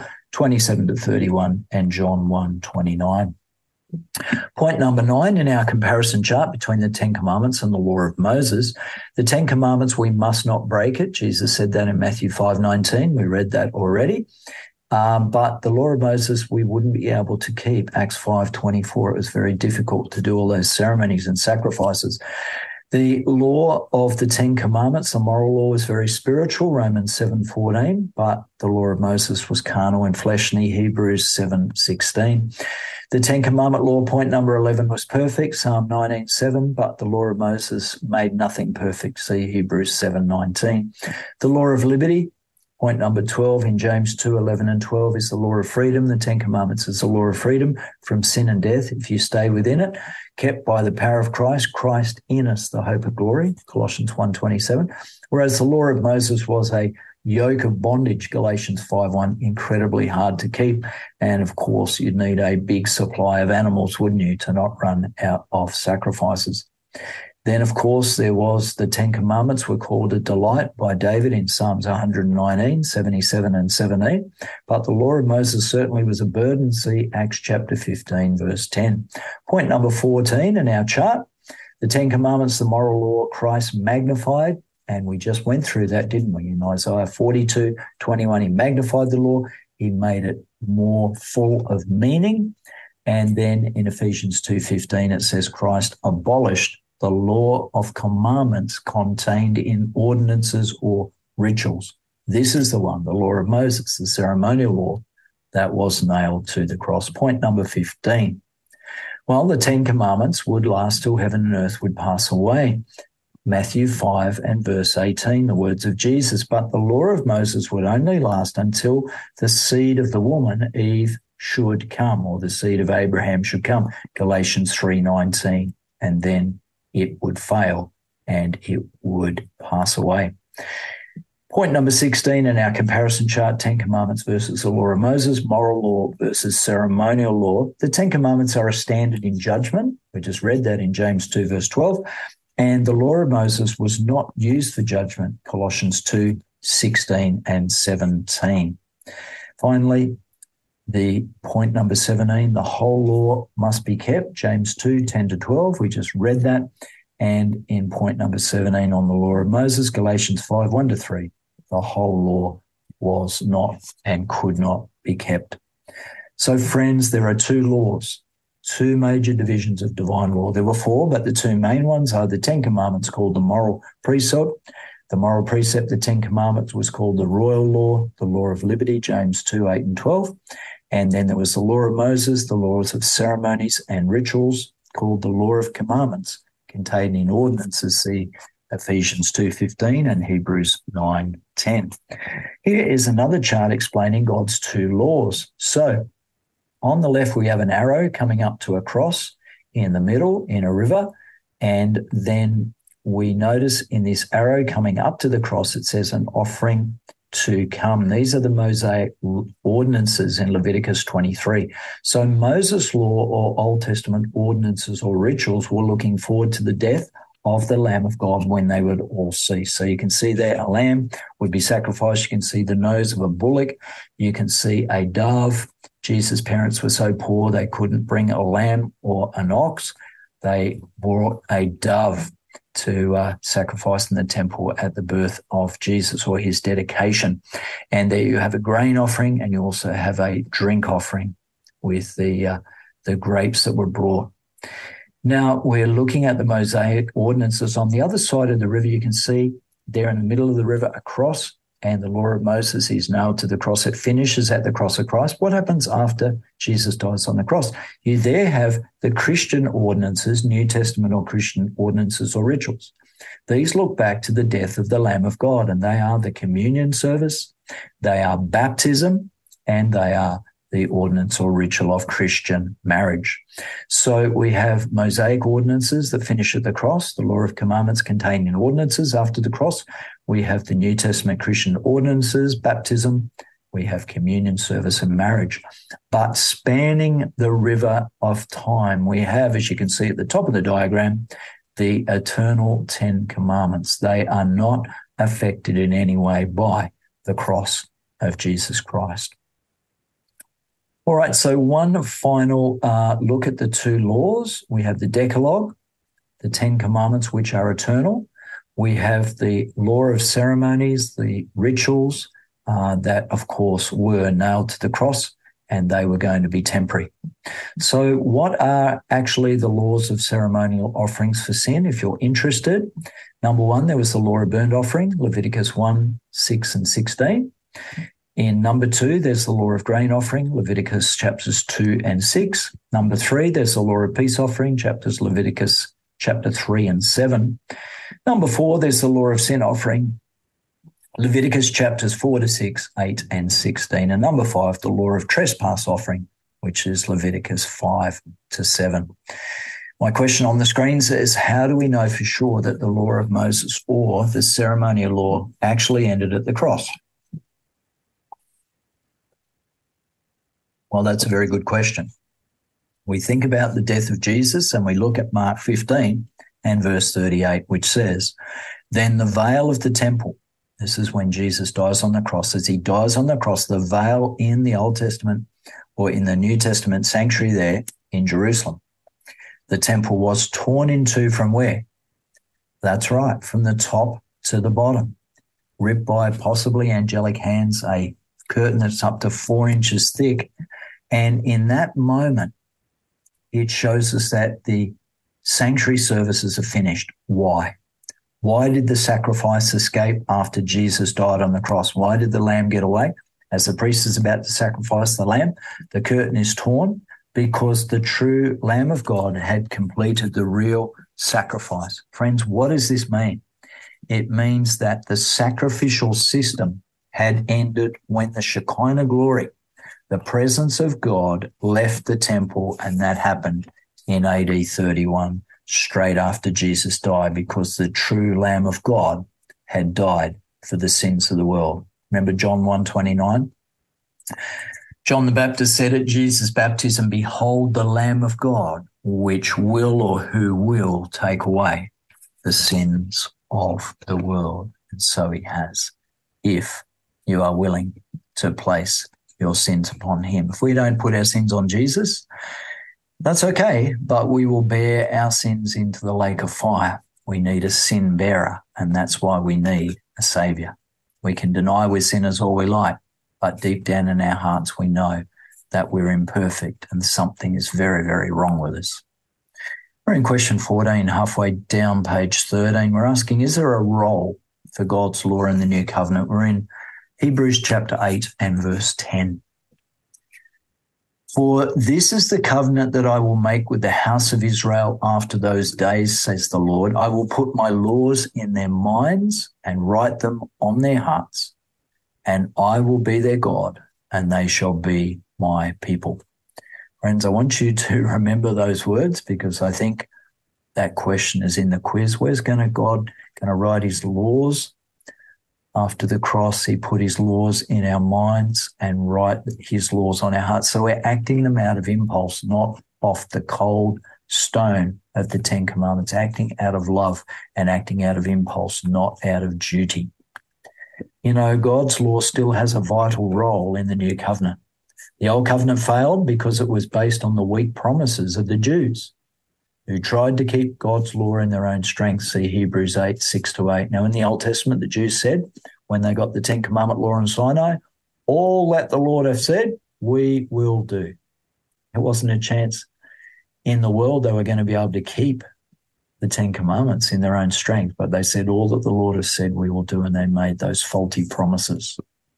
S2: 4:27-31 and John 1:29. Point number 9 in our comparison chart between the Ten Commandments and the law of Moses. The Ten Commandments, we must not break it. Jesus said that in Matthew 5:19. We read that already. But the law of Moses, we wouldn't be able to keep. Acts 5:24, it was very difficult to do all those ceremonies and sacrifices. The law of the Ten Commandments, the moral law, was very spiritual, Romans 7:14, but the law of Moses was carnal and fleshly, Hebrews 7:16. The Ten Commandment law, point number 11, was perfect, Psalm 19:7, but the law of Moses made nothing perfect, see Hebrews 7:19. The law of liberty, point number 12 in James 2:11 and 12, is the law of freedom. The Ten Commandments is the law of freedom from sin and death if you stay within it, kept by the power of Christ, Christ in us, the hope of glory, Colossians 1:27. Whereas the law of Moses was a yoke of bondage, Galatians 5:1, incredibly hard to keep. And of course, you'd need a big supply of animals, wouldn't you, to not run out of sacrifices. Then, of course, there was the Ten Commandments were called a delight by David in Psalms 119, 77 and 17. But the law of Moses certainly was a burden. See Acts chapter 15, verse 10. Point number 14 in our chart, the Ten Commandments, the moral law, Christ magnified. And we just went through that, didn't we? In Isaiah 42:21, he magnified the law. He made it more full of meaning. And then in Ephesians 2:15, it says Christ abolished the law of commandments contained in ordinances or rituals. This is the one, the law of Moses, the ceremonial law that was nailed to the cross. Point number 15. Well, the 10 Commandments would last till heaven and earth would pass away. Matthew 5 and verse 18, the words of Jesus. But the law of Moses would only last until the seed of the woman, Eve, should come, or the seed of Abraham should come. Galatians 3:19. And then it would fail and it would pass away. Point number 16 in our comparison chart, 10 Commandments versus the law of Moses, moral law versus ceremonial law. The 10 Commandments are a standard in judgment. We just read that in James 2 verse 12. And the law of Moses was not used for judgment, Colossians 2:16 and 17. Finally, the point number 17, the whole law must be kept, James 2:10-12. We just read that. And in point number 17 on the law of Moses, Galatians 5:1-3. The whole law was not and could not be kept. So, friends, there are two laws, two major divisions of divine law. There were four, but the two main ones are the 10 Commandments called the moral precept. The moral precept, the 10 Commandments, was called the royal law, the law of liberty, James 2:8 and 12. And then there was the law of Moses, the laws of ceremonies and rituals, called the law of commandments, contained in ordinances, see Ephesians 2:15 and Hebrews 9:10. Here is another chart explaining God's two laws. So on the left, we have an arrow coming up to a cross, in the middle, in a river, and then we notice in this arrow coming up to the cross, it says an offering to come. These are the Mosaic ordinances in Leviticus 23. So Moses' law or Old Testament ordinances or rituals were looking forward to the death of the Lamb of God when they would all cease. So you can see there a lamb would be sacrificed. You can see the nose of a bullock. You can see a dove. Jesus' parents were so poor they couldn't bring a lamb or an ox. They brought a dove to sacrifice in the temple at the birth of Jesus or his dedication. And there you have a grain offering, and you also have a drink offering with the grapes that were brought. Now we're looking at the Mosaic ordinances. On the other side of the river, you can see there in the middle of the river a cross, and the law of Moses is nailed to the cross. It finishes at the cross of Christ. What happens after Jesus dies on the cross? You there have the Christian ordinances, New Testament or Christian ordinances or rituals. These look back to the death of the Lamb of God, and they are the communion service, they are baptism, and they are the ordinance or ritual of Christian marriage. So we have Mosaic ordinances that finish at the cross, the law of commandments contained in ordinances after the cross. We have the New Testament Christian ordinances, baptism. We have communion service and marriage. But spanning the river of time, we have, as you can see at the top of the diagram, the eternal 10 Commandments. They are not affected in any way by the cross of Jesus Christ. All right, so one final look at the two laws. We have the Decalogue, the 10 Commandments, which are eternal. We have the law of ceremonies, the rituals that, of course, were nailed to the cross, and they were going to be temporary. So what are actually the laws of ceremonial offerings for sin, if you're interested? Number one, there was the law of burnt offering, Leviticus 1, 6 and 16. In number two, there's the law of grain offering, Leviticus chapters 2 and 6. Number three, there's the law of peace offering, Leviticus chapter 3 and 7. Number four, there's the law of sin offering, Leviticus chapters 4 to 6, 8 and 16. And number five, the law of trespass offering, which is Leviticus 5 to 7. My question on the screen says, how do we know for sure that the law of Moses or the ceremonial law actually ended at the cross? Well, that's a very good question. We think about the death of Jesus and we look at Mark 15 and verse 38, which says, then the veil of the temple, this is when Jesus dies on the cross, as he dies on the cross, the veil in the Old Testament or in the New Testament sanctuary there in Jerusalem, the temple was torn in two from where? That's right, from the top to the bottom, ripped by possibly angelic hands, a curtain that's up to 4 inches thick. And in that moment, it shows us that the sanctuary services are finished. Why? Why did the sacrifice escape after Jesus died on the cross? Why did the lamb get away? As the priest is about to sacrifice the lamb, the curtain is torn because the true Lamb of God had completed the real sacrifice. Friends, what does this mean? It means that the sacrificial system had ended when the Shekinah glory, the presence of God, left the temple, and that happened in AD 31, straight after Jesus died, because the true Lamb of God had died for the sins of the world. Remember John 1:29? John the Baptist said at Jesus' baptism, "Behold the Lamb of God, which will or who will take away the sins of the world." And so he has, if you are willing to place your sins upon him. If we don't put our sins on Jesus, that's okay, but we will bear our sins into the lake of fire. We need a sin bearer, and that's why we need a saviour. We can deny we're sinners all we like, but deep down in our hearts we know that we're imperfect and something is very, very wrong with us. We're in question 14, halfway down page 13. We're asking, is there a role for God's law in the new covenant? We're in Hebrews chapter 8 and verse 10. "For this is the covenant that I will make with the house of Israel after those days, says the Lord. I will put my laws in their minds and write them on their hearts, and I will be their God, and they shall be my people." Friends, I want you to remember those words, because I think that question is in the quiz. Where's God going to write his laws? After the cross, he put his laws in our minds and write his laws on our hearts. So we're acting them out of impulse, not off the cold stone of the Ten Commandments, acting out of love and acting out of impulse, not out of duty. You know, God's law still has a vital role in the new covenant. The old covenant failed because it was based on the weak promises of the Jews, who tried to keep God's law in their own strength. See Hebrews 8, 6-8. Now, in the Old Testament, the Jews said, when they got the Ten Commandment law on Sinai, all that the Lord hath said, we will do. There wasn't a chance in the world they were going to be able to keep the Ten Commandments in their own strength, but they said, all that the Lord has said, we will do, and they made those faulty promises.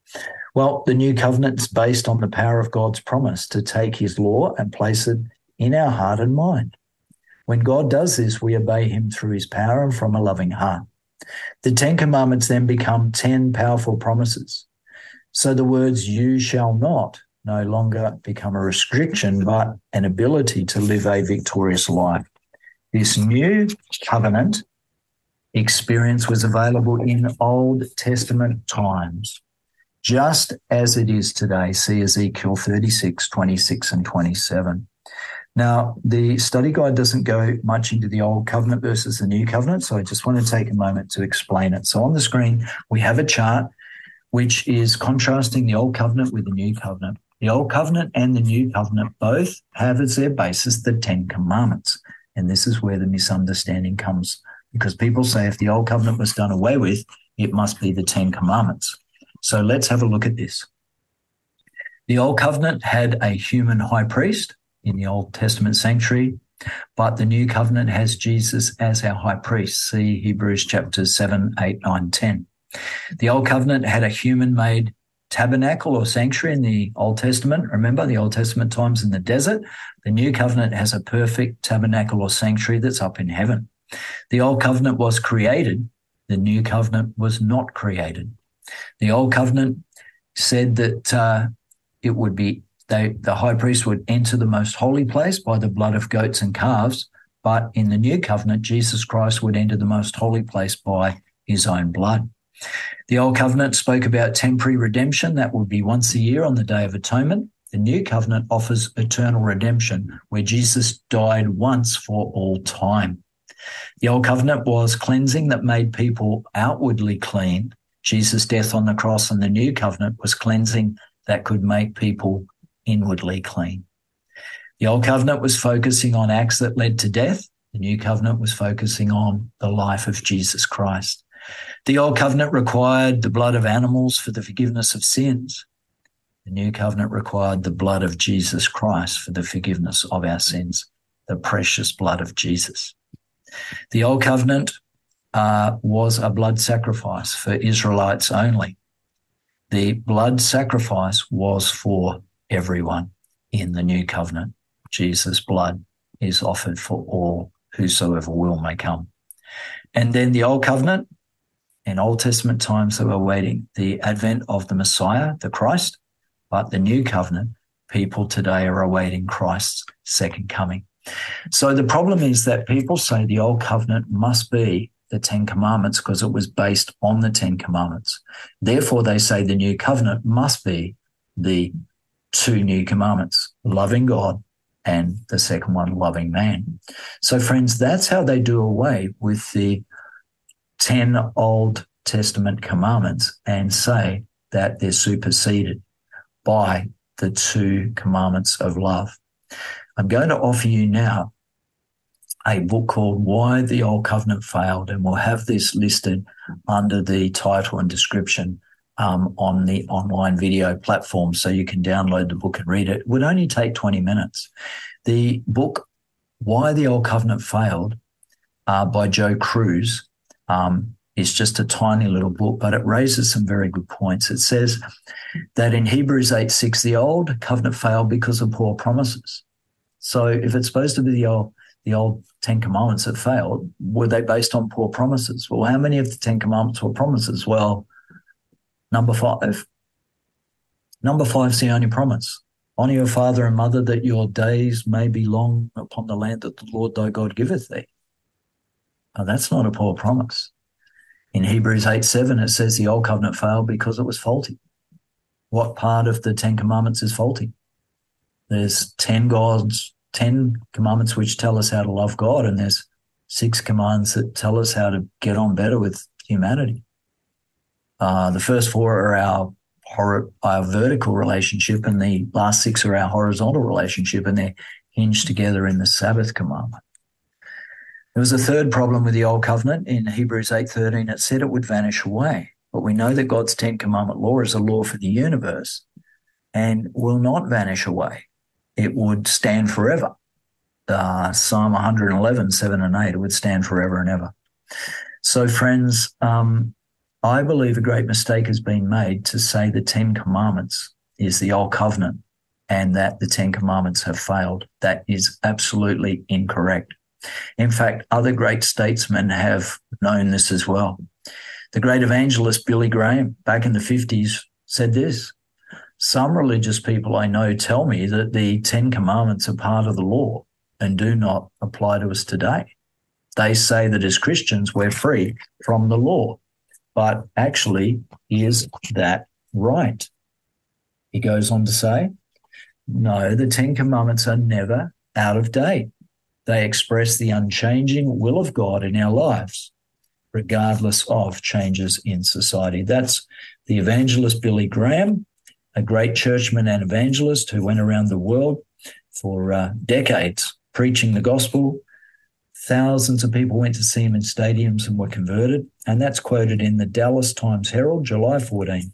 S2: Well, the new covenant is based on the power of God's promise to take his law and place it in our heart and mind. When God does this, we obey him through his power and from a loving heart. The Ten Commandments then become 10 powerful promises. So the words "you shall not" no longer become a restriction, but an ability to live a victorious life. This new covenant experience was available in Old Testament times, just as it is today. See Ezekiel 36, 26 and 27. Now, the study guide doesn't go much into the Old Covenant versus the New Covenant, so I just want to take a moment to explain it. So on the screen, we have a chart which is contrasting the Old Covenant with the New Covenant. The Old Covenant and the New Covenant both have as their basis the Ten Commandments, and this is where the misunderstanding comes, because people say if the Old Covenant was done away with, it must be the Ten Commandments. So let's have a look at this. The Old Covenant had a human high priest in the Old Testament sanctuary, but the New Covenant has Jesus as our high priest. See Hebrews chapters 7, 8, 9, 10. The Old Covenant had a human-made tabernacle or sanctuary in the Old Testament. Remember the Old Testament times in the desert? The New Covenant has a perfect tabernacle or sanctuary that's up in heaven. The Old Covenant was created. The New Covenant was not created. The Old Covenant said that it would be the high priest would enter the most holy place by the blood of goats and calves, but in the new covenant, Jesus Christ would enter the most holy place by his own blood. The old covenant spoke about temporary redemption that would be once a year on the Day of Atonement. The new covenant offers eternal redemption, where Jesus died once for all time. The old covenant was cleansing that made people outwardly clean. Jesus' death on the cross, and the new covenant was cleansing that could make people inwardly clean. The old covenant was focusing on acts that led to death. The new covenant was focusing on the life of Jesus Christ. The old covenant required the blood of animals for the forgiveness of sins. The new covenant required the blood of Jesus Christ for the forgiveness of our sins, the precious blood of Jesus. The old covenant was a blood sacrifice for Israelites only. The blood sacrifice was for everyone in the new covenant. Jesus' blood is offered for all, whosoever will may come. And then the old covenant, in Old Testament times, they were waiting the advent of the Messiah, the Christ, but the new covenant, people today are awaiting Christ's second coming. So the problem is that people say the old covenant must be the Ten Commandments because it was based on the Ten Commandments. Therefore, they say the new covenant must be the two new commandments, loving God and the second one, loving man. So friends, that's how they do away with the 10 Old Testament commandments and say that they're superseded by the two commandments of love. I'm going to offer you now a book called Why the Old Covenant Failed, and we'll have this listed under the title and description on the online video platform so you can download the book and read it. It would only take 20 minutes. The book Why the Old Covenant Failed by Joe Cruz is just a tiny little book, but it raises some very good points. It says that in Hebrews 8:6, the old covenant failed because of poor promises. So if it's supposed to be the old Ten Commandments that failed, were they based on poor promises? Well, how many of the Ten Commandments were promises? Well, number 5. Number 5 is the only promise. Honour your father and mother that your days may be long upon the land that the Lord thy God giveth thee. Now, that's not a poor promise. In Hebrews 8:7, it says the old covenant failed because it was faulty. What part of the Ten Commandments is faulty? There's 10 commandments which tell us how to love God, and there's 6 commands that tell us how to get on better with humanity. The first 4 are our vertical relationship, and the last 6 are our horizontal relationship, and they're hinged together in the Sabbath commandment. There was a third problem with the Old Covenant. In Hebrews 8:13, it said it would vanish away. But we know that God's 10 Commandment law is a law for the universe and will not vanish away. It would stand forever. Psalm 111, 7 and 8, it would stand forever and ever. So, friends, I believe a great mistake has been made to say the 10 Commandments is the Old Covenant and that the 10 Commandments have failed. That is absolutely incorrect. In fact, other great statesmen have known this as well. The great evangelist Billy Graham back in the 50s said this: some religious people I know tell me that the 10 Commandments are part of the law and do not apply to us today. They say that as Christians we're free from the law. But actually, is that right? He goes on to say, no, the 10 Commandments are never out of date. They express the unchanging will of God in our lives, regardless of changes in society. That's the evangelist Billy Graham, a great churchman and evangelist who went around the world for decades preaching the gospel. Thousands of people went to see him in stadiums and were converted. And that's quoted in the Dallas Times-Herald, July 14,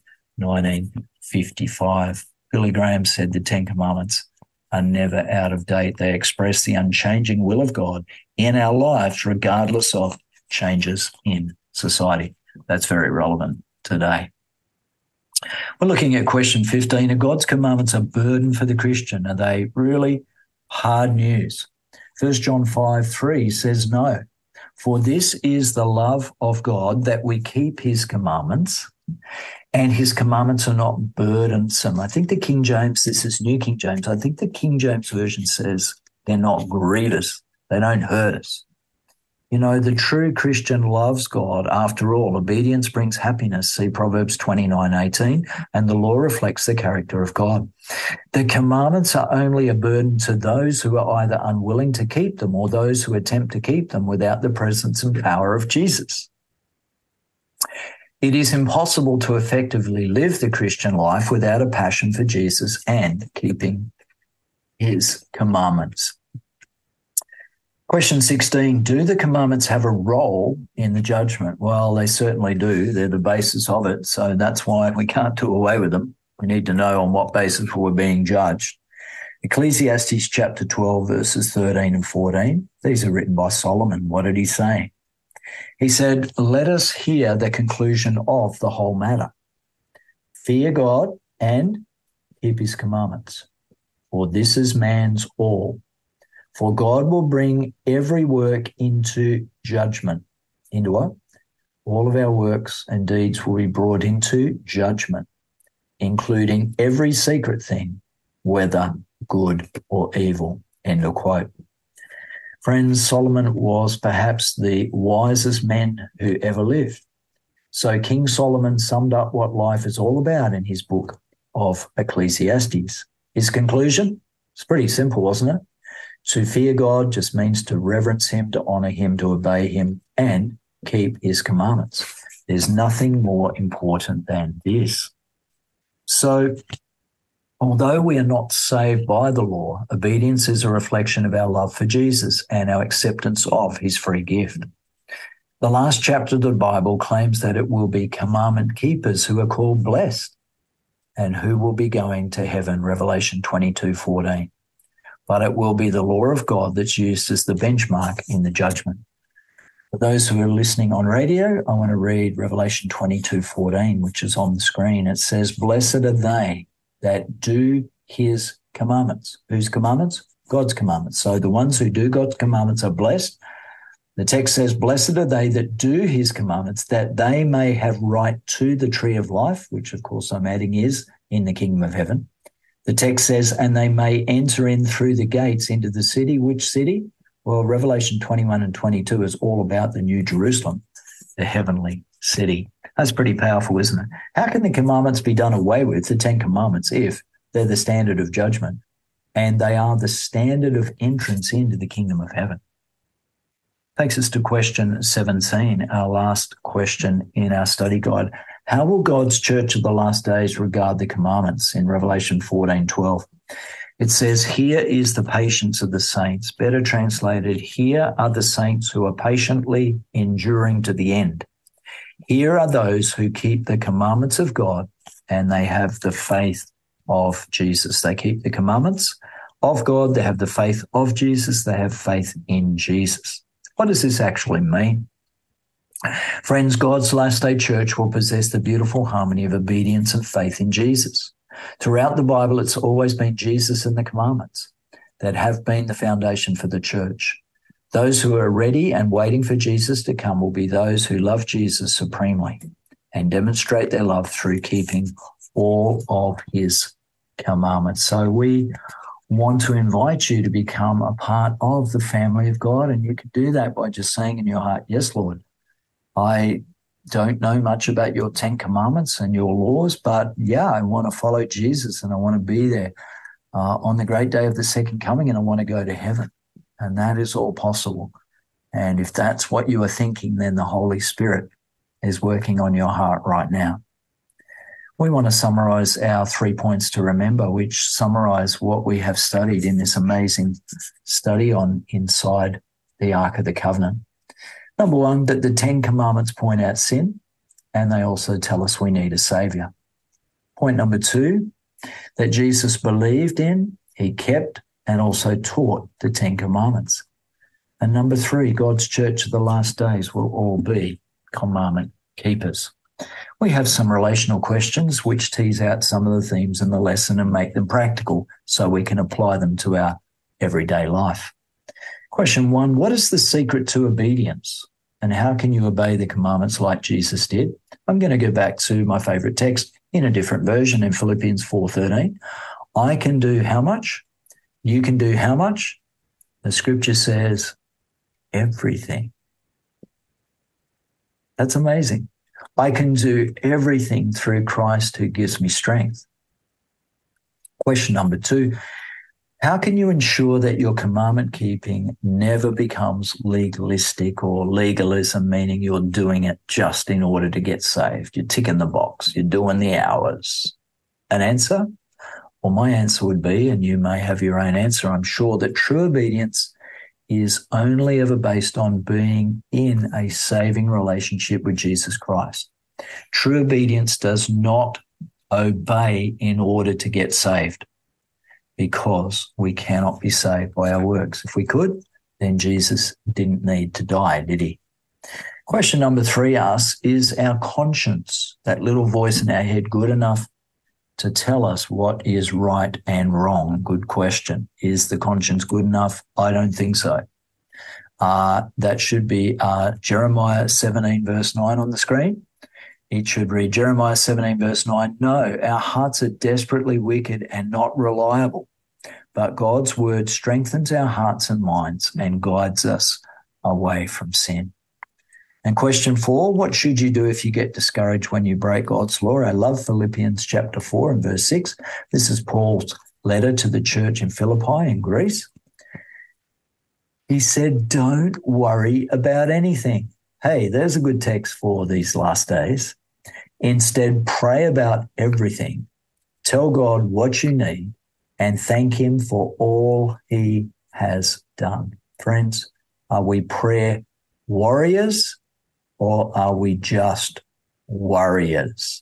S2: 1955. Billy Graham said the 10 Commandments are never out of date. They express the unchanging will of God in our lives, regardless of changes in society. That's very relevant today. We're looking at question 15. Are God's commandments a burden for the Christian? Are they really hard news? 1 John 5:3 says no. For this is the love of God, that we keep his commandments, and his commandments are not burdensome. I think the King James, this is New King James, I think the King James Version says they're not grievous. They don't hurt us. You know, the true Christian loves God. After all, obedience brings happiness. See Proverbs 29:18, and the law reflects the character of God. The commandments are only a burden to those who are either unwilling to keep them or those who attempt to keep them without the presence and power of Jesus. It is impossible to effectively live the Christian life without a passion for Jesus and keeping his commandments. Question 16, do the commandments have a role in the judgment? Well, they certainly do. They're the basis of it, so that's why we can't do away with them. We need to know on what basis we're being judged. Ecclesiastes chapter 12, verses 13 and 14. These are written by Solomon. What did he say? He said, let us hear the conclusion of the whole matter. Fear God and keep his commandments, for this is man's all. For God will bring every work into judgment. Into what? All of our works and deeds will be brought into judgment, including every secret thing, whether good or evil. End of quote. Friends, Solomon was perhaps the wisest man who ever lived. So King Solomon summed up what life is all about in his book of Ecclesiastes. His conclusion? It's pretty simple, wasn't it? To fear God just means to reverence him, to honour him, to obey him, and keep his commandments. There's nothing more important than this. So, although we are not saved by the law, obedience is a reflection of our love for Jesus and our acceptance of his free gift. The last chapter of the Bible claims that it will be commandment keepers who are called blessed and who will be going to heaven, Revelation 22:14. But it will be the law of God that's used as the benchmark in the judgment. For those who are listening on radio, I want to read Revelation 22:14, which is on the screen. It says, blessed are they that do his commandments. Whose commandments? God's commandments. So the ones who do God's commandments are blessed. The text says, blessed are they that do his commandments, that they may have right to the tree of life, which of course I'm adding is in the kingdom of heaven. The text says, and they may enter in through the gates into the city. Which city? Well, Revelation 21 and 22 is all about the New Jerusalem, the heavenly city. That's pretty powerful, isn't it? How can the commandments be done away with, the 10 commandments, if they're the standard of judgment and they are the standard of entrance into the kingdom of heaven? Takes us to question 17, our last question in our study guide. How will God's church of the last days regard the commandments? In Revelation 14:12, it says, here is the patience of the saints. Better translated, here are the saints who are patiently enduring to the end. Here are those who keep the commandments of God and they have the faith of Jesus. They keep the commandments of God. They have the faith of Jesus. They have faith in Jesus. What does this actually mean? Friends, God's last day church will possess the beautiful harmony of obedience and faith in Jesus. Throughout the Bible, it's always been Jesus and the commandments that have been the foundation for the church. Those who are ready and waiting for Jesus to come will be those who love Jesus supremely and demonstrate their love through keeping all of his commandments. So we want to invite you to become a part of the family of God, and you can do that by just saying in your heart, yes, Lord, I don't know much about your 10 commandments and your laws, but yeah, I want to follow Jesus and I want to be there on the great day of the second coming, and I want to go to heaven. And that is all possible. And if that's what you are thinking, then the Holy Spirit is working on your heart right now. We want to summarize our 3 points to remember, which summarize what we have studied in this amazing study on inside the Ark of the Covenant. Number one, that the 10 commandments point out sin, and they also tell us we need a savior. Point number two, that Jesus believed in, he kept, and also taught the 10 commandments. And number three, God's church of the last days will all be commandment keepers. We have some relational questions which tease out some of the themes in the lesson and make them practical so we can apply them to our everyday life. Question one, what is the secret to obedience? And how can you obey the commandments like Jesus did? I'm going to go back to my favorite text in a different version in Philippians 4:13. I can do how much? You can do how much? The scripture says everything. That's amazing. I can do everything through Christ who gives me strength. Question number two, how can you ensure that your commandment keeping never becomes legalistic or legalism, meaning you're doing it just in order to get saved? You're ticking the box, you're doing the hours. An answer? Well, my answer would be, and you may have your own answer, I'm sure, that true obedience is only ever based on being in a saving relationship with Jesus Christ. True obedience does not obey in order to get saved, because we cannot be saved by our works. If we could, then Jesus didn't need to die, did he? Question number 3 asks, is our conscience, that little voice in our head, good enough to tell us what is right and wrong? Good question. Is the conscience good enough? I don't think so. That should be Jeremiah 17 verse 9 on the screen. It should read Jeremiah 17 verse 9. No, our hearts are desperately wicked and not reliable, but God's word strengthens our hearts and minds and guides us away from sin. And question 4, what should you do if you get discouraged when you break God's law? I love Philippians chapter 4 and verse 6. This is Paul's letter to the church in Philippi in Greece. He said, don't worry about anything. Hey, there's a good text for these last days. Instead, pray about everything. Tell God what you need and thank him for all he has done. Friends, are we prayer warriors or are we just warriors?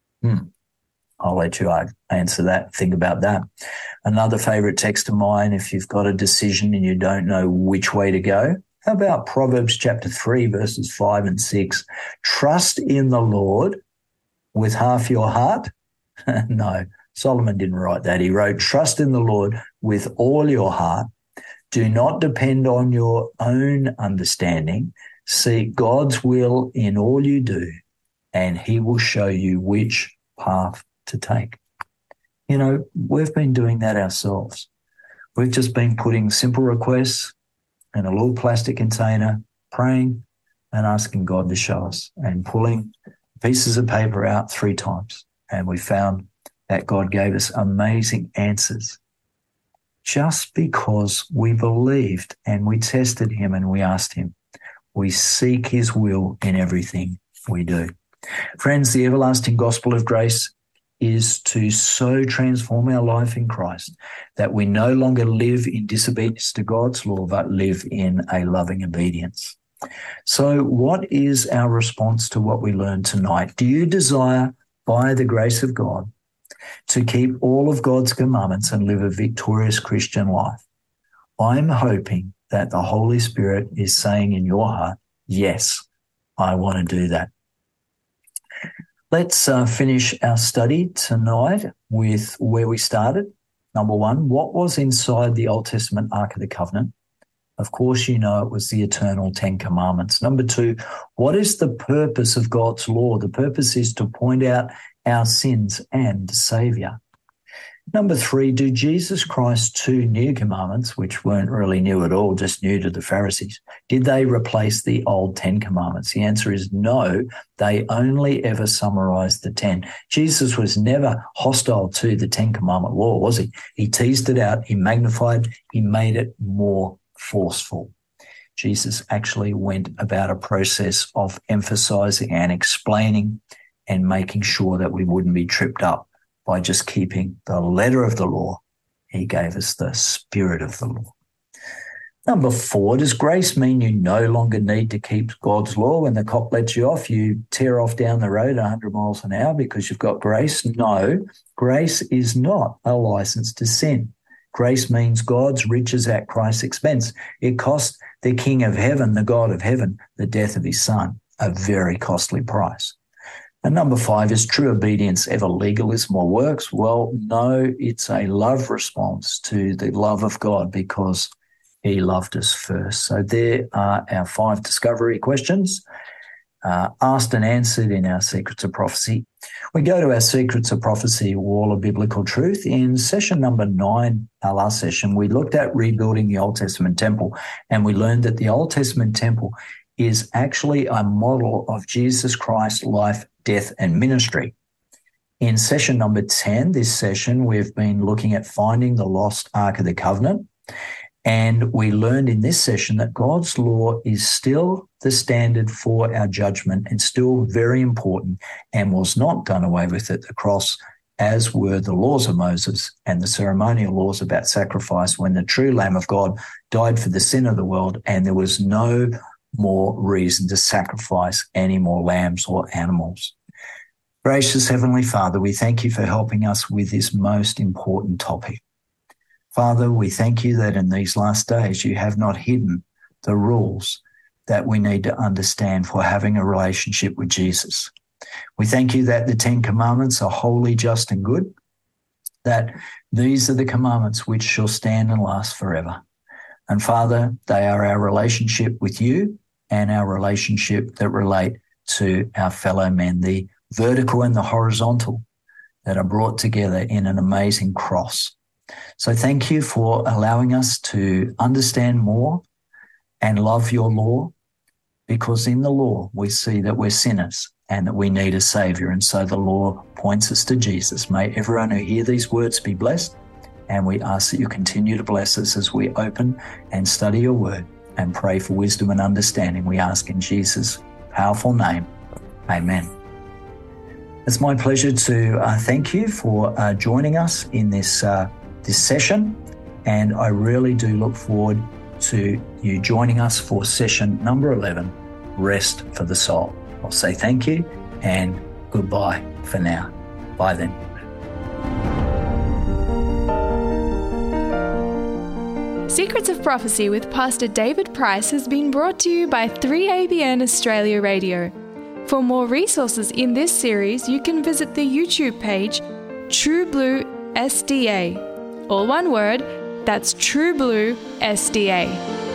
S2: I'll let you answer that. Think about that. Another favorite text of mine, if you've got a decision and you don't know which way to go, how about Proverbs chapter 3, verses 5 and 6? Trust in the Lord with half your heart. No, Solomon didn't write that. He wrote, trust in the Lord with all your heart. Do not depend on your own understanding. Seek God's will in all you do, and he will show you which path to take. You know, we've been doing that ourselves. We've just been putting simple requests in a little plastic container, praying and asking God to show us, and pulling pieces of paper out 3 times. And we found that God gave us amazing answers just because we believed and we tested him and we asked him. We seek his will in everything we do. Friends, the everlasting gospel of grace is to so transform our life in Christ that we no longer live in disobedience to God's law, but live in a loving obedience. So what is our response to what we learned tonight? Do you desire, by the grace of God, to keep all of God's commandments and live a victorious Christian life? I'm hoping that the Holy Spirit is saying in your heart, yes, I want to do that. Let's finish our study tonight with where we started. Number 1, what was inside the Old Testament Ark of the Covenant? Of course, you know it was the eternal 10 commandments. Number 2, what is the purpose of God's law? The purpose is to point out our sins and Saviour. Number 3, do Jesus Christ's 2 new commandments, which weren't really new at all, just new to the Pharisees, did they replace the old 10 commandments? The answer is no. They only ever summarized the 10. Jesus was never hostile to the 10 commandment law, was he? He teased it out, he magnified, he made it more forceful. Jesus actually went about a process of emphasizing and explaining and making sure that we wouldn't be tripped up by just keeping the letter of the law. He gave us the spirit of the law. Number 4, does grace mean you no longer need to keep God's law? When the cop lets you off, you tear off down the road 100 miles an hour because you've got grace? No, grace is not a license to sin. Grace means God's riches at Christ's expense. It cost the King of heaven, the God of heaven, the death of his son, a very costly price. And number 5, is true obedience ever legalism or works? Well, no, it's a love response to the love of God because he loved us first. So there are our 5 discovery questions asked and answered in our Secrets of Prophecy. We go to our Secrets of Prophecy Wall of Biblical Truth. In session number 9, our last session, we looked at rebuilding the Old Testament temple, and we learned that the Old Testament temple is actually a model of Jesus Christ's life, death, and ministry. In session number 10, this session, we've been looking at finding the lost Ark of the Covenant. And we learned in this session that God's law is still the standard for our judgment and still very important and was not done away with at the cross, as were the laws of Moses and the ceremonial laws about sacrifice when the true Lamb of God died for the sin of the world, and there was no more reason to sacrifice any more lambs or animals. Gracious Heavenly Father, we thank you for helping us with this most important topic. Father, we thank you that in these last days you have not hidden the rules that we need to understand for having a relationship with Jesus. We thank you that the 10 commandments are holy, just, and good, that these are the commandments which shall stand and last forever. And Father, they are our relationship with you and our relationship that relate to our fellow men, the vertical and the horizontal that are brought together in an amazing cross. So thank you for allowing us to understand more and love your law, because in the law we see that we're sinners and that we need a Saviour. And so the law points us to Jesus. May everyone who hear these words be blessed, and we ask that you continue to bless us as we open and study your word and pray for wisdom and understanding. We ask in Jesus' powerful name. Amen. It's my pleasure to thank you for joining us in this session, and I really do look forward to you joining us for session number 11, Rest for the Soul. I'll say thank you and goodbye for now. Bye then.
S1: Secrets of Prophecy with Pastor David Price has been brought to you by 3ABN Australia Radio. For more resources in this series, you can visit the YouTube page True Blue SDA. All one word, that's True Blue SDA.